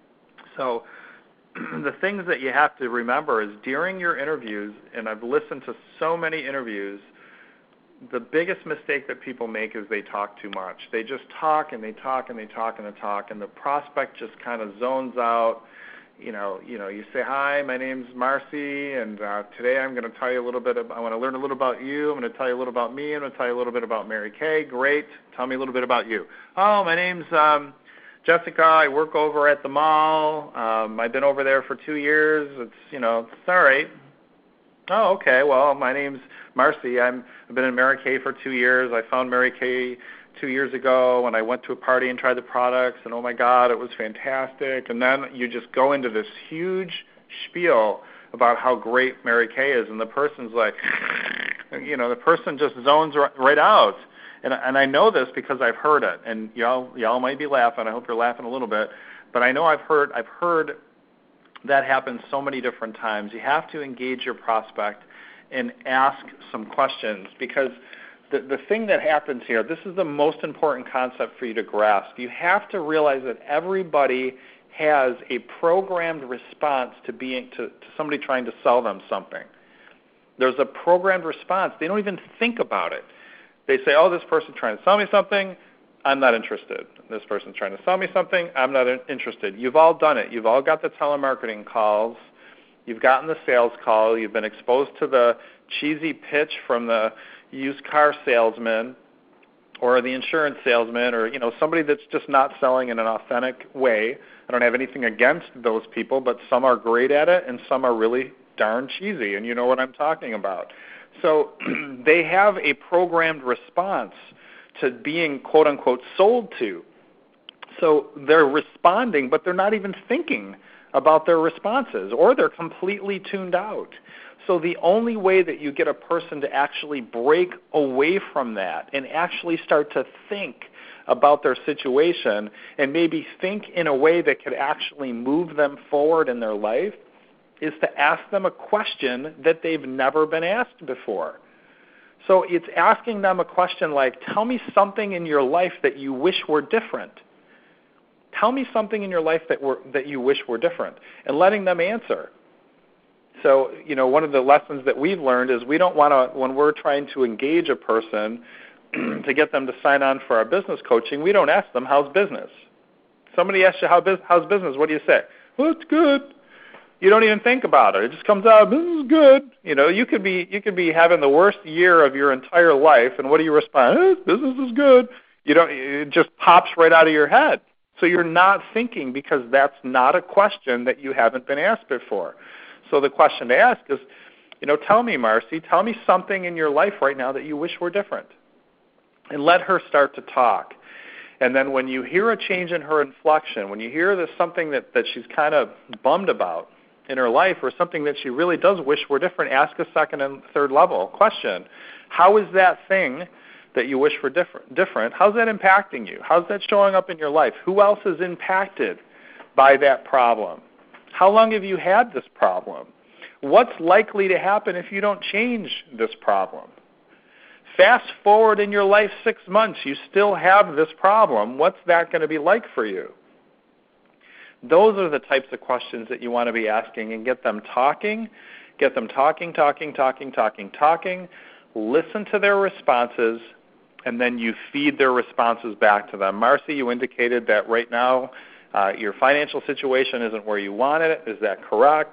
So the things that you have to remember is during your interviews, and I've listened to so many interviews, the biggest mistake that people make is they talk too much. They just talk and they talk and they talk and they talk, and the prospect just kind of zones out. You say, hi, my name's Marcy, and today I'm going to tell you a little bit I want to learn a little about you. I'm going to tell you a little about me. I'm going to tell you a little bit about Mary Kay. Great. Tell me a little bit about you. Oh, my name's Jessica. I work over at the mall. I've been over there for 2 years. It's all right. Oh, okay. Well, my name's Marcy. I've been in Mary Kay for 2 years. I found Mary Kay 2 years ago when I went to a party and tried the products, and oh my God, it was fantastic. And then you just go into this huge spiel about how great Mary Kay is, and the person's like, the person just zones right out. And I know this because I've heard it, and y'all might be laughing. I hope you're laughing a little bit, but I know I've heard that happen so many different times. You have to engage your prospect and ask some questions, because the thing that happens here, this is the most important concept for you to grasp. You have to realize that everybody has a programmed response to somebody trying to sell them something. There's a programmed response. They don't even think about it. They say, oh, this person's trying to sell me something, I'm not interested. This person's trying to sell me something, I'm not interested. You've all done it. You've all got the telemarketing calls. You've gotten the sales call. You've been exposed to the cheesy pitch from the used car salesman or the insurance salesman or, somebody that's just not selling in an authentic way. I don't have anything against those people, but some are great at it and some are really darn cheesy, and you know what I'm talking about. So they have a programmed response to being, quote-unquote, sold to. So they're responding, but they're not even thinking about their responses, or they're completely tuned out. So the only way that you get a person to actually break away from that and actually start to think about their situation and maybe think in a way that could actually move them forward in their life is to ask them a question that they've never been asked before. So it's asking them a question like, tell me something in your life that you wish were different. Tell me something in your life that you wish were different, and letting them answer. So, one of the lessons that we've learned is we don't want to, when we're trying to engage a person to get them to sign on for our business coaching, we don't ask them, how's business? Somebody asks you, how's business? What do you say? Well, it's good. You don't even think about it. It just comes out, business is good. You could be having the worst year of your entire life, and what do you respond? Business is good. It just pops right out of your head. So you're not thinking, because that's not a question that you haven't been asked before. So the question to ask is, tell me, Marcy, tell me something in your life right now that you wish were different. And let her start to talk. And then when you hear a change in her inflection, when you hear there's something that she's kind of bummed about in her life or something that she really does wish were different, ask a second and third level question. How is that thing that you wish were different? How's that impacting you? How's that showing up in your life? Who else is impacted by that problem? How long have you had this problem? What's likely to happen if you don't change this problem? Fast forward in your life 6 months, you still have this problem. What's that going to be like for you? Those are the types of questions that you want to be asking, and get them talking. Get them talking. Listen to their responses, and then you feed their responses back to them. Marcy, you indicated that right now your financial situation isn't where you wanted it. Is that correct?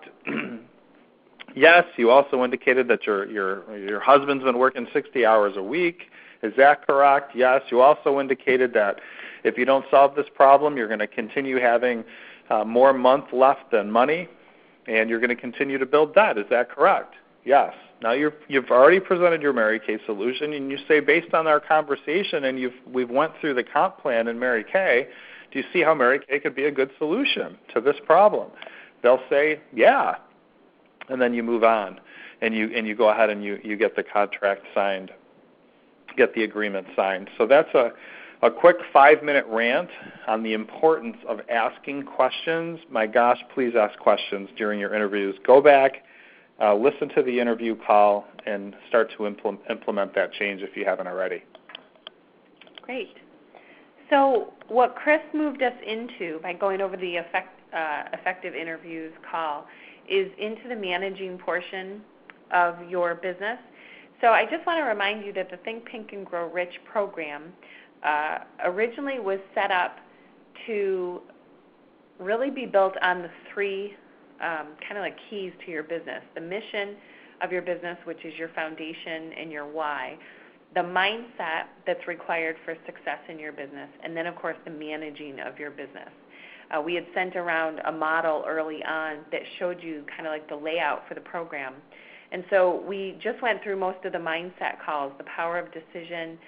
Yes, you also indicated that your husband's been working 60 hours a week. Is that correct? Yes. You also indicated that if you don't solve this problem, you're going to continue having more month left than money, and you're going to continue to build debt. Is that correct? Yes. Now you've already presented your Mary Kay solution, and you say, based on our conversation, and we've went through the comp plan in Mary Kay, do you see how Mary Kay could be a good solution to this problem? They'll say, yeah. And then you move on, and you go ahead and you get the contract signed, get the agreement signed. So that's a quick 5-minute rant on the importance of asking questions. My gosh, please ask questions during your interviews. Go back, listen to the interview call, and start to implement that change if you haven't already. Great. So what Chris moved us into by going over the effective interviews call is into the managing portion of your business. So I just want to remind you that the Think Pink and Grow Rich program originally was set up to really be built on the 3 kind of like keys to your business: the mission of your business, which is your foundation and your why, the mindset that's required for success in your business, and then, of course, the managing of your business. We had sent around a model early on that showed you kind of like the layout for the program. And so we just went through most of the mindset calls: the power of decision,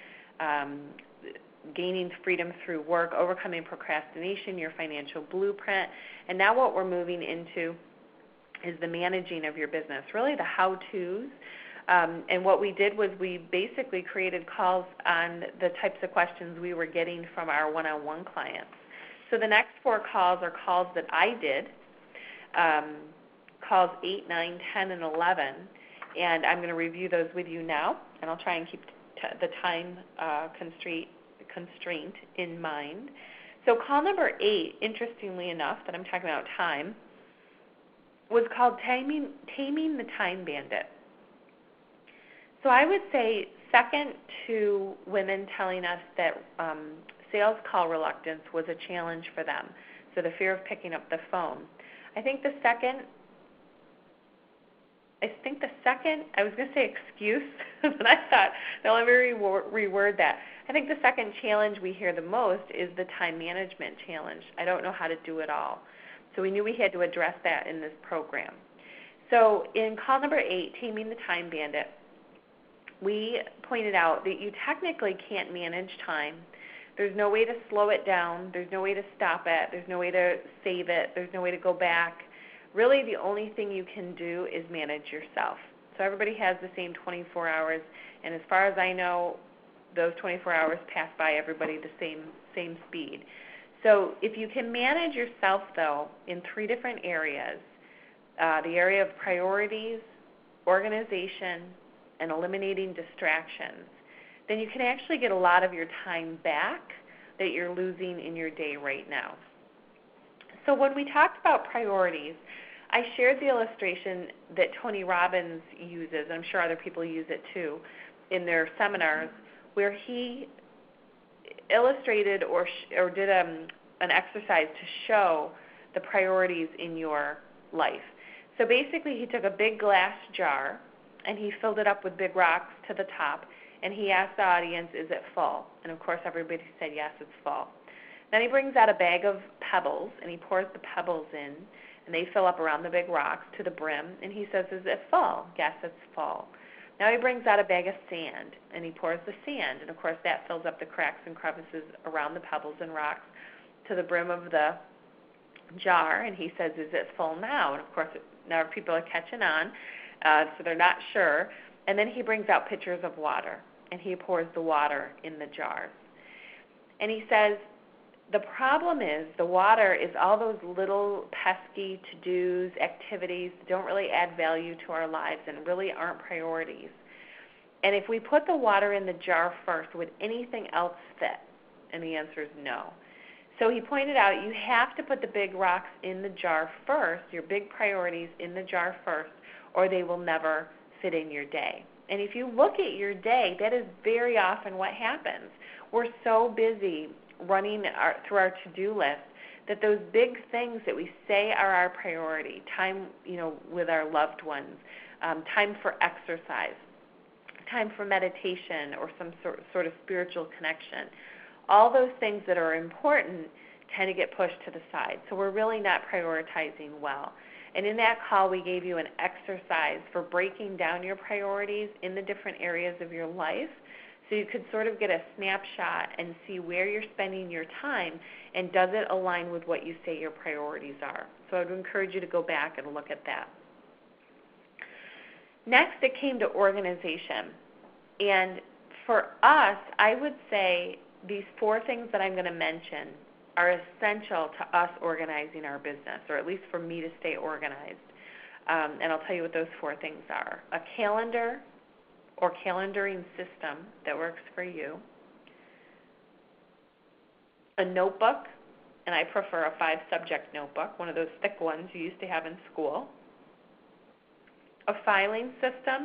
gaining freedom through work, overcoming procrastination, your financial blueprint. And now what we're moving into is the managing of your business, really the how-tos. And what we did was we basically created calls on the types of questions we were getting from our one-on-one clients. So the next 4 calls are calls that I did, calls 8, 9, 10, and 11. And I'm going to review those with you now, and I'll try and keep the time constraint in mind. So call number 8, interestingly enough, that I'm talking about time, was called Taming the Time Bandit. So I would say second to women telling us that sales call reluctance was a challenge for them, so the fear of picking up the phone. I think the second, I was going to say excuse, but I thought, no, let me reword that. I think the second challenge we hear the most is the time management challenge. I don't know how to do it all. So we knew we had to address that in this program. So in call number 8, Taming the Time Bandit, we pointed out that you technically can't manage time. There's no way to slow it down. There's no way to stop it. There's no way to save it. There's no way to go back. Really, the only thing you can do is manage yourself. So everybody has the same 24 hours, and as far as I know, those 24 hours pass by everybody the same speed. So if you can manage yourself, though, in 3 different areas, the area of priorities, organization, and eliminating distractions, then you can actually get a lot of your time back that you're losing in your day right now. So when we talked about priorities, I shared the illustration that Tony Robbins uses, and I'm sure other people use it too, in their seminars, where he illustrated or did an exercise to show the priorities in your life. So basically he took a big glass jar and he filled it up with big rocks to the top, and he asked the audience, is it full? And of course everybody said, yes, it's full. Then he brings out a bag of pebbles and he pours the pebbles in, and they fill up around the big rocks to the brim, and he says, is it full? Yes, it's full. Now he brings out a bag of sand, and he pours the sand, and of course that fills up the cracks and crevices around the pebbles and rocks to the brim of the jar, and he says, is it full now? And of course now people are catching on, so they're not sure. And then he brings out pitchers of water, and he pours the water in the jars. And he says, the problem is the water is all those little pesky to-dos, activities that don't really add value to our lives and really aren't priorities. And if we put the water in the jar first, would anything else fit? And the answer is no. So he pointed out you have to put the big rocks in the jar first, your big priorities in the jar first, or they will never fit in your day. And if you look at your day, that is very often what happens. We're so busy running through our to-do list that those big things that we say are our priority, time with our loved ones, time for exercise, time for meditation or some sort of spiritual connection, all those things that are important tend to get pushed to the side. So we're really not prioritizing well. And in that call, we gave you an exercise for breaking down your priorities in the different areas of your life so you could sort of get a snapshot and see where you're spending your time and does it align with what you say your priorities are. So I would encourage you to go back and look at that. Next, it came to organization. And for us, I would say these 4 things that I'm going to mention are essential to us organizing our business, or at least for me to stay organized. And I'll tell you what those 4 things are. A calendar or calendaring system that works for you. A notebook, and I prefer a 5-subject notebook, one of those thick ones you used to have in school. A filing system,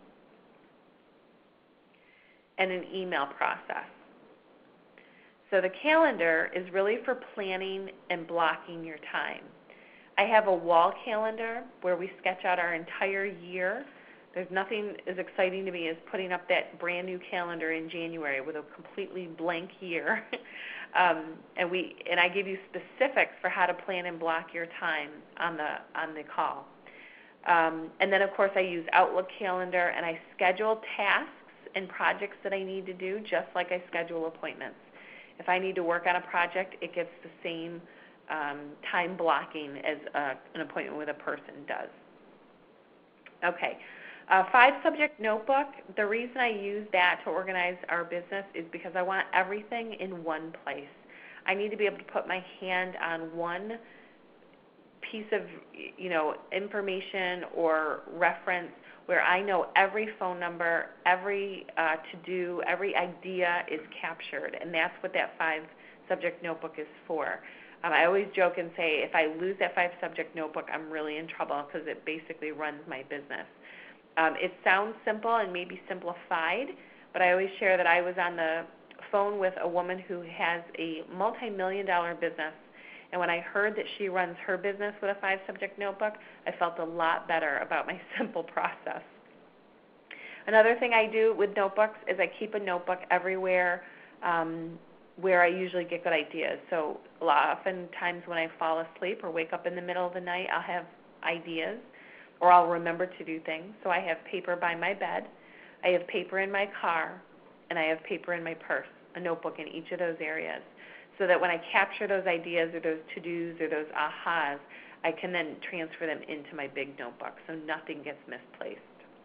and an email process. So the calendar is really for planning and blocking your time. I have a wall calendar where we sketch out our entire year. There's nothing as exciting to me as putting up that brand new calendar in January with a completely blank year. And I give you specifics for how to plan and block your time on the call. And then, of course, I use Outlook calendar, and I schedule tasks and projects that I need to do just like I schedule appointments. If I need to work on a project, it gets the same time blocking as an appointment with a person does. Okay, 5-subject notebook, the reason I use that to organize our business is because I want everything in one place. I need to be able to put my hand on one piece of information or reference where I know every phone number, every to-do, every idea is captured, and that's what that 5-subject notebook is for. I always joke and say if I lose that 5-subject notebook, I'm really in trouble because it basically runs my business. It sounds simple and maybe simplified, but I always share that I was on the phone with a woman who has a multi-million-dollar business, and when I heard that she runs her business with a 5-subject notebook, I felt a lot better about my simple process. Another thing I do with notebooks is I keep a notebook everywhere where I usually get good ideas. So oftentimes when I fall asleep or wake up in the middle of the night, I'll have ideas or I'll remember to do things. So I have paper by my bed, I have paper in my car, and I have paper in my purse, a notebook in each of those areas, so that when I capture those ideas or those to-dos or those ahas, I can then transfer them into my big notebook so nothing gets misplaced.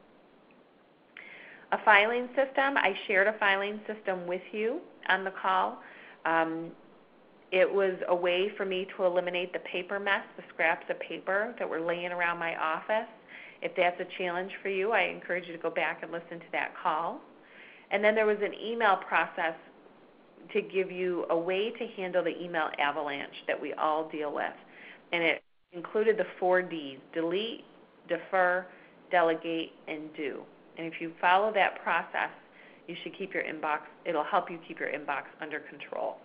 A filing system, I shared a filing system with you on the call. It was a way for me to eliminate the paper mess, the scraps of paper that were laying around my office. If that's a challenge for you, I encourage you to go back and listen to that call. And then there was an email process to give you a way to handle the email avalanche that we all deal with. And it included the 4 Ds: delete, defer, delegate, and do. And if you follow that process, you should keep your inbox, it'll help you keep your inbox under control.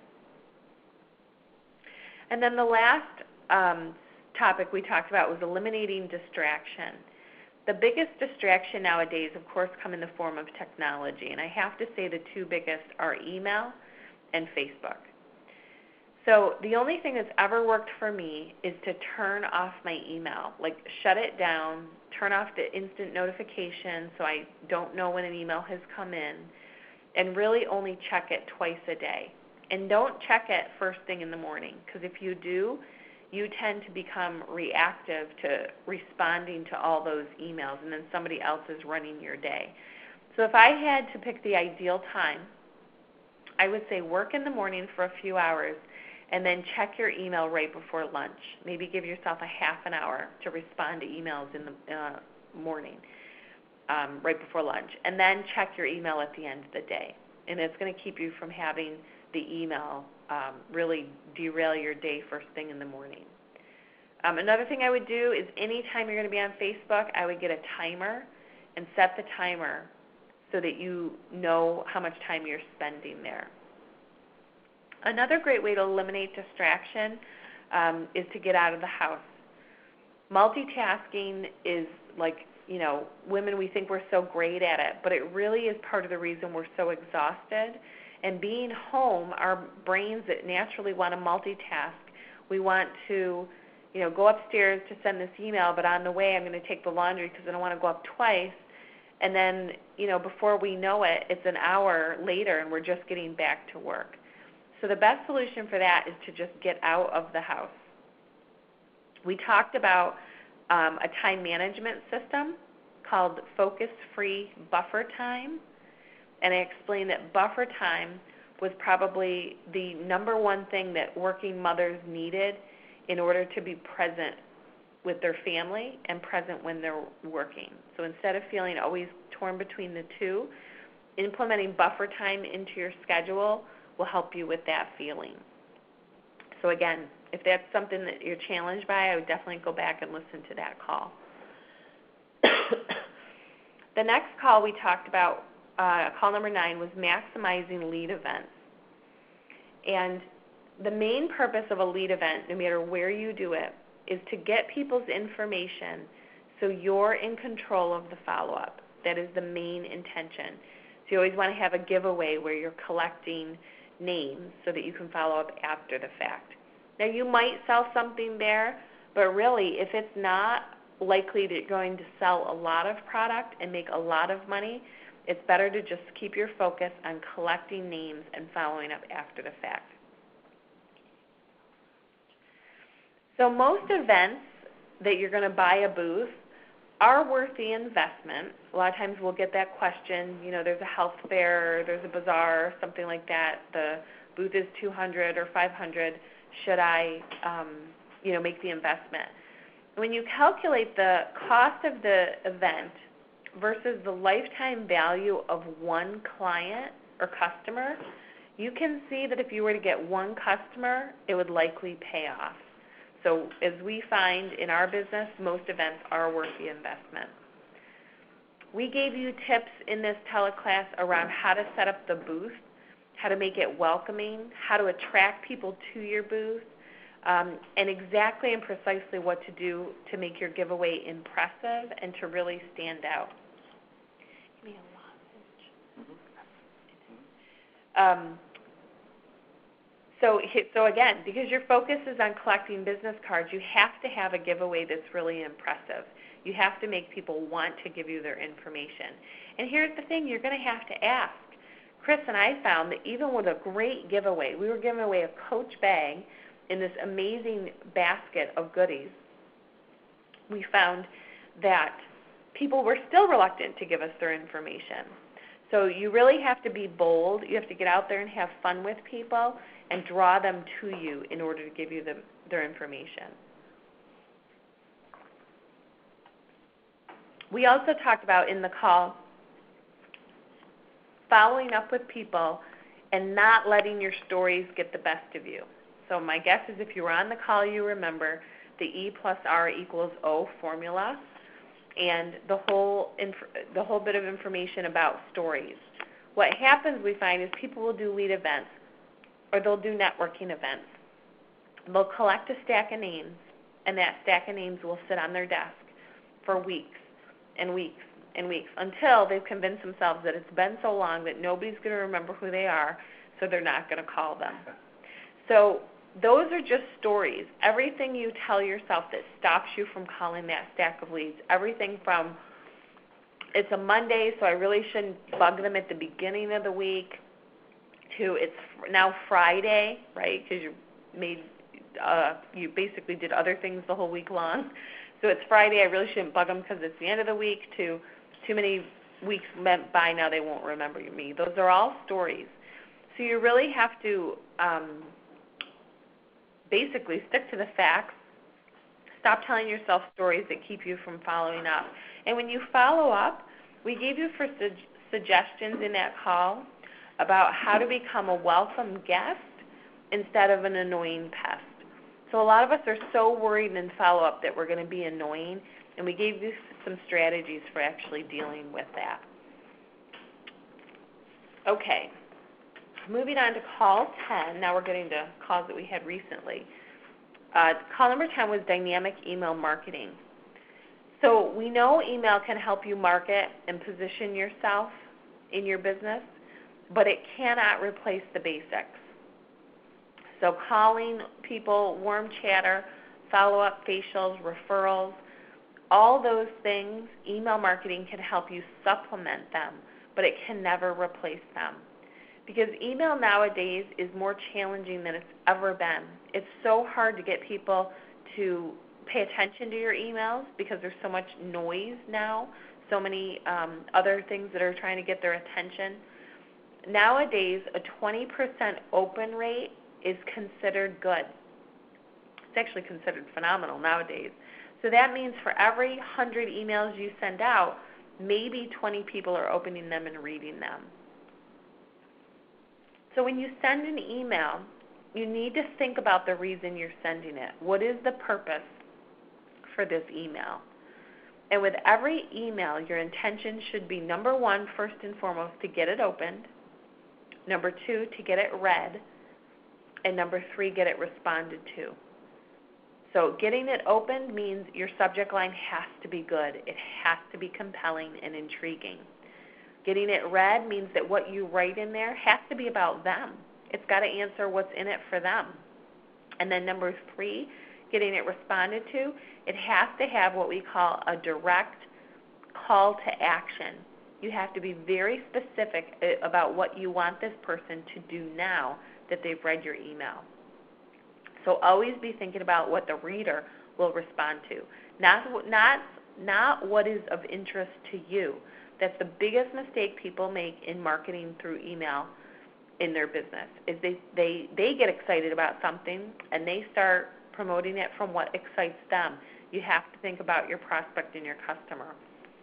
And then the last topic we talked about was eliminating distraction. The biggest distraction nowadays, of course, come in the form of technology. And I have to say the 2 biggest are email and Facebook. So the only thing that's ever worked for me is to turn off my email, like shut it down, turn off the instant notification so I don't know when an email has come in, and really only check it twice a day. And don't check it first thing in the morning, because if you do, you tend to become reactive to responding to all those emails, and then somebody else is running your day. So if I had to pick the ideal time, I would say work in the morning for a few hours, and then check your email right before lunch. Maybe give yourself a half an hour to respond to emails in the morning, right before lunch. And then check your email at the end of the day. And it's going to keep you from having the email really derail your day first thing in the morning. Another thing I would do is anytime you're going to be on Facebook, I would get a timer and set the timer so that you know how much time you're spending there. Another great way to eliminate distraction is to get out of the house. Multitasking is like, women, we think we're so great at it, but it really is part of the reason we're so exhausted. And being home, our brains that naturally want to multitask, we want to, go upstairs to send this email, but on the way I'm going to take the laundry because I don't want to go up twice. And then, before we know it, it's an hour later and we're just getting back to work. So the best solution for that is to just get out of the house. We talked about a time management system called focus-free buffer time, and I explained that buffer time was probably the number one thing that working mothers needed in order to be present with their family and present when they're working. So instead of feeling always torn between the two, implementing buffer time into your schedule will help you with that feeling. So again, if that's something that you're challenged by, I would definitely go back and listen to that call. The next call we talked about, call number 9, was maximizing lead events. And the main purpose of a lead event, no matter where you do it, is to get people's information so you're in control of the follow-up. That is the main intention. So you always want to have a giveaway where you're collecting names so that you can follow up after the fact. Now, you might sell something there, but really, if it's not likely that you're going to sell a lot of product and make a lot of money, it's better to just keep your focus on collecting names and following up after the fact. So most events that you're going to buy a booth are worth the investment. A lot of times we'll get that question, there's a health fair, there's a bazaar, something like that. The booth is $200 or $500. Should I, make the investment? When you calculate the cost of the event versus the lifetime value of one client or customer, you can see that if you were to get one customer, it would likely pay off. So as we find in our business, most events are worth the investment. We gave you tips in this teleclass around how to set up the booth, how to make it welcoming, how to attract people to your booth, and exactly and precisely what to do to make your giveaway impressive and to really stand out. Give me a lozenge. So again, because your focus is on collecting business cards, you have to have a giveaway that's really impressive. You have to make people want to give you their information. And here's the thing, you're going to have to ask. Chris and I found that even with a great giveaway, we were giving away a Coach bag in this amazing basket of goodies. We found that people were still reluctant to give us their information. So you really have to be bold. You have to get out there and have fun with people and draw them to you in order to give you their information. We also talked about in the call following up with people and not letting your stories get the best of you. So my guess is if you were on the call, you remember the E+R=O formula and the whole bit of information about stories. What happens, we find, is people will do lead events or they'll do networking events. They'll collect a stack of names, and that stack of names will sit on their desk for weeks and weeks and weeks until they've convinced themselves that it's been so long that nobody's going to remember who they are, so they're not going to call them. So those are just stories. Everything you tell yourself that stops you from calling that stack of leads, everything from it's a Monday, so I really shouldn't bug them at the beginning of the week, to it's now Friday, right, because you basically did other things the whole week long. So it's Friday, I really shouldn't bug them because it's the end of the week, to too many weeks went by, now they won't remember me. Those are all stories. So you really have to basically stick to the facts. Stop telling yourself stories that keep you from following up. And when you follow up, we gave you suggestions in that call about how to become a welcome guest instead of an annoying pest. So a lot of us are so worried in follow-up that we're going to be annoying, and we gave you some strategies for actually dealing with that. Okay, moving on to call 10. Now we're getting to calls that we had recently. Call number 10 was dynamic email marketing. So we know email can help you market and position yourself in your business, but it cannot replace the basics. So calling people, warm chatter, follow-up facials, referrals, all those things, email marketing can help you supplement them, but it can never replace them. Because email nowadays is more challenging than it's ever been. It's so hard to get people to pay attention to your emails because there's so much noise now, so many other things that are trying to get their attention. Nowadays, a 20% open rate is considered good. It's actually considered phenomenal nowadays. So that means for every 100 emails you send out, maybe 20 people are opening them and reading them. So when you send an email, you need to think about the reason you're sending it. What is the purpose for this email? And with every email, your intention should be, number one, first and foremost, to get it opened. Number two, to get it read. And number three, get it responded to. So getting it opened means your subject line has to be good. It has to be compelling and intriguing. Getting it read means that what you write in there has to be about them. It's got to answer what's in it for them. And then number three, getting it responded to, it has to have what we call a direct call to action. You have to be very specific about what you want this person to do now that they've read your email. So always be thinking about what the reader will respond to, not what is of interest to you. That's the biggest mistake people make in marketing through email in their business, is they get excited about something and they start promoting it from what excites them. You have to think about your prospect and your customer.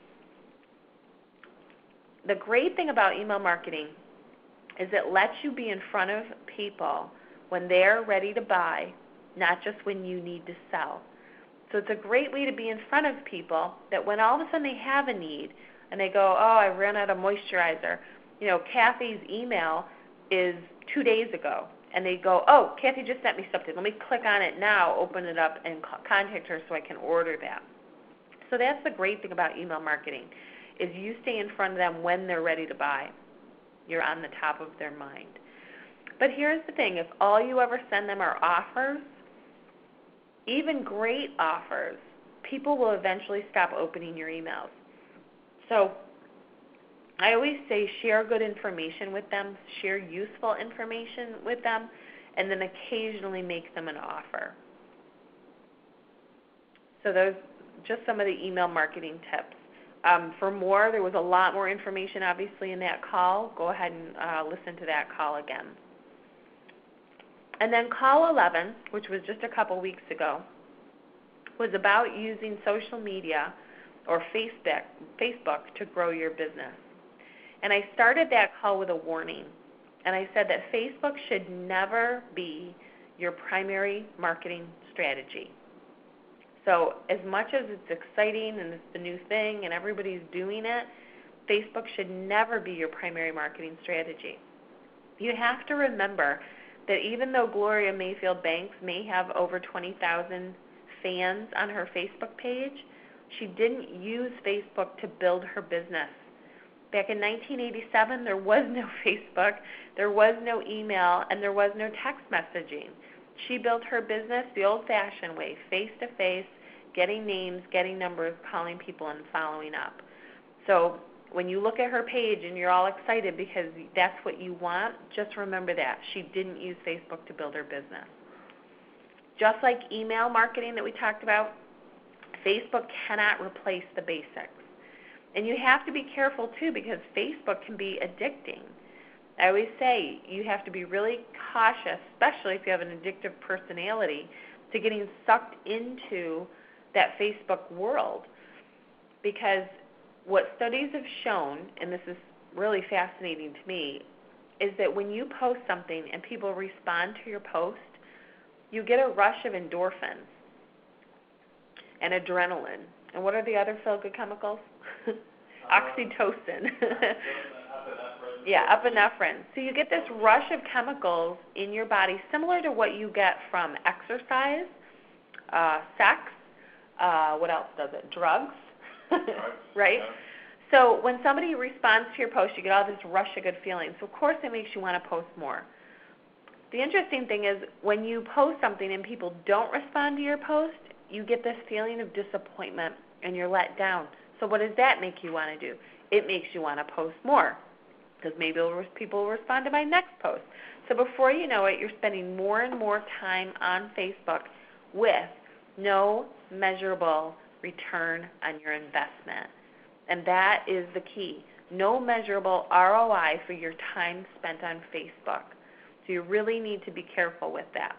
The great thing about email marketing is it lets you be in front of people when they're ready to buy, not just when you need to sell. So it's a great way to be in front of people that when all of a sudden they have a need and they go, oh, I ran out of moisturizer. You know, Kathy's email is 2 days ago. And they go, oh, Kathy just sent me something. Let me click on it now, open it up, and contact her so I can order that. So that's the great thing about email marketing, is you stay in front of them when they're ready to buy. You're on the top of their mind. But here's the thing. If all you ever send them are offers, even great offers, people will eventually stop opening your emails. So I always say share good information with them, share useful information with them, and then occasionally make them an offer. So those just some of the email marketing tips. For more, there was a lot more information obviously in that call. Go ahead and listen to that call again. And then call 11, which was just a couple weeks ago, was about using social media or Facebook to grow your business. And I started that call with a warning. And I said that Facebook should never be your primary marketing strategy. So as much as it's exciting and it's the new thing and everybody's doing it, Facebook should never be your primary marketing strategy. You have to remember that even though Gloria Mayfield Banks may have over 20,000 fans on her Facebook page, she didn't use Facebook to build her business. Back in 1987, there was no Facebook, there was no email, and there was no text messaging. She built her business the old-fashioned way, face-to-face, getting names, getting numbers, calling people, and following up. So when you look at her page and you're all excited because that's what you want, just remember that. She didn't use Facebook to build her business. Just like email marketing that we talked about, Facebook cannot replace the basics. And you have to be careful, too, because Facebook can be addicting. I always say you have to be really cautious, especially if you have an addictive personality, to getting sucked into that Facebook world. Because what studies have shown, and this is really fascinating to me, is that when you post something and people respond to your post, you get a rush of endorphins and adrenaline. And what are the other feel-good chemicals? Oxytocin. Yeah, epinephrine. So you get this rush of chemicals in your body similar to what you get from exercise, sex, what else does it? Drugs, right? Yeah. So when somebody responds to your post, you get all this rush of good feelings. So of course it makes you want to post more. The interesting thing is when you post something and people don't respond to your post, you get this feeling of disappointment and you're let down. So what does that make you want to do? It makes you want to post more because maybe people will respond to my next post. So before you know it, you're spending more and more time on Facebook with no measurable return on your investment. And that is the key. No measurable ROI for your time spent on Facebook. So you really need to be careful with that.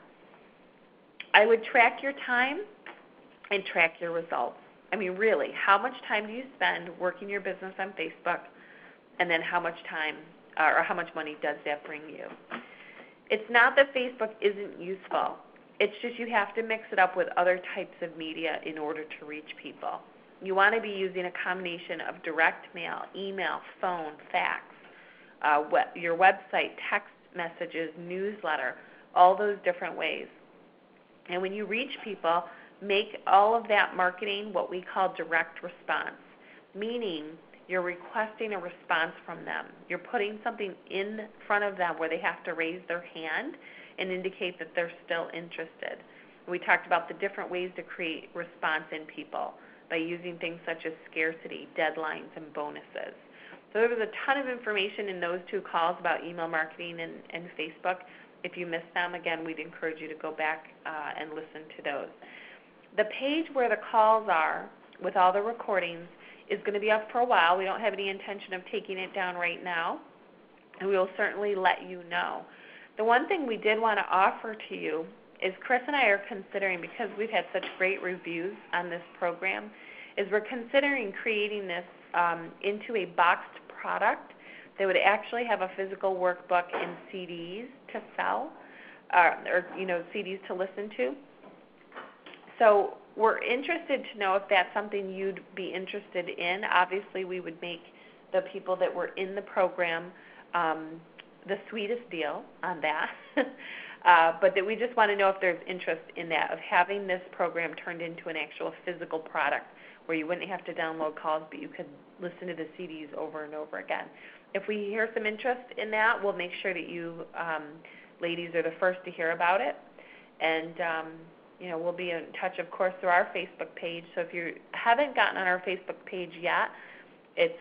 I would track your time and track your results. I mean, really, how much time do you spend working your business on Facebook, and then how much time or how much money does that bring you? It's not that Facebook isn't useful. It's just you have to mix it up with other types of media in order to reach people. You want to be using a combination of direct mail, email, phone, fax, your website, text messages, newsletter, all those different ways. And when you reach people, make all of that marketing what we call direct response, meaning you're requesting a response from them. You're putting something in front of them where they have to raise their hand and indicate that they're still interested. We talked about the different ways to create response in people by using things such as scarcity, deadlines, and bonuses. So there was a ton of information in those two calls about email marketing and Facebook. If you missed them, again, we'd encourage you to go back and listen to those. The page where the calls are with all the recordings is going to be up for a while. We don't have any intention of taking it down right now, and we will certainly let you know. The one thing we did want to offer to you is Chris and I are considering, because we've had such great reviews on this program, is we're considering creating this into a boxed product that would actually have a physical workbook and CDs to sell, or CDs to listen to. So we're interested to know if that's something you'd be interested in. Obviously, we would make the people that were in the program the sweetest deal on that. But that we just want to know if there's interest in that, of having this program turned into an actual physical product where you wouldn't have to download calls, but you could listen to the CDs over and over again. If we hear some interest in that, we'll make sure that you ladies are the first to hear about it. And we'll be in touch, of course, through our Facebook page. So if you haven't gotten on our Facebook page yet, it's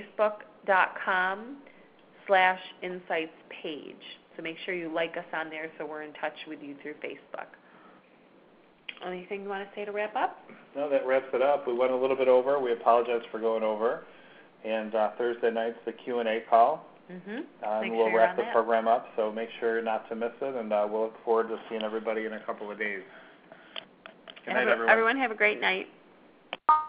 facebook.com/insightspage. So make sure you like us on there so we're in touch with you through Facebook. Anything you want to say to wrap up? No, that wraps it up. We went a little bit over. We apologize for going over. And Thursday night's the Q&A call. And we'll wrap the program up, so make sure not to miss it. And we'll look forward to seeing everybody in a couple of days. Good night, everyone. Everyone have a great night.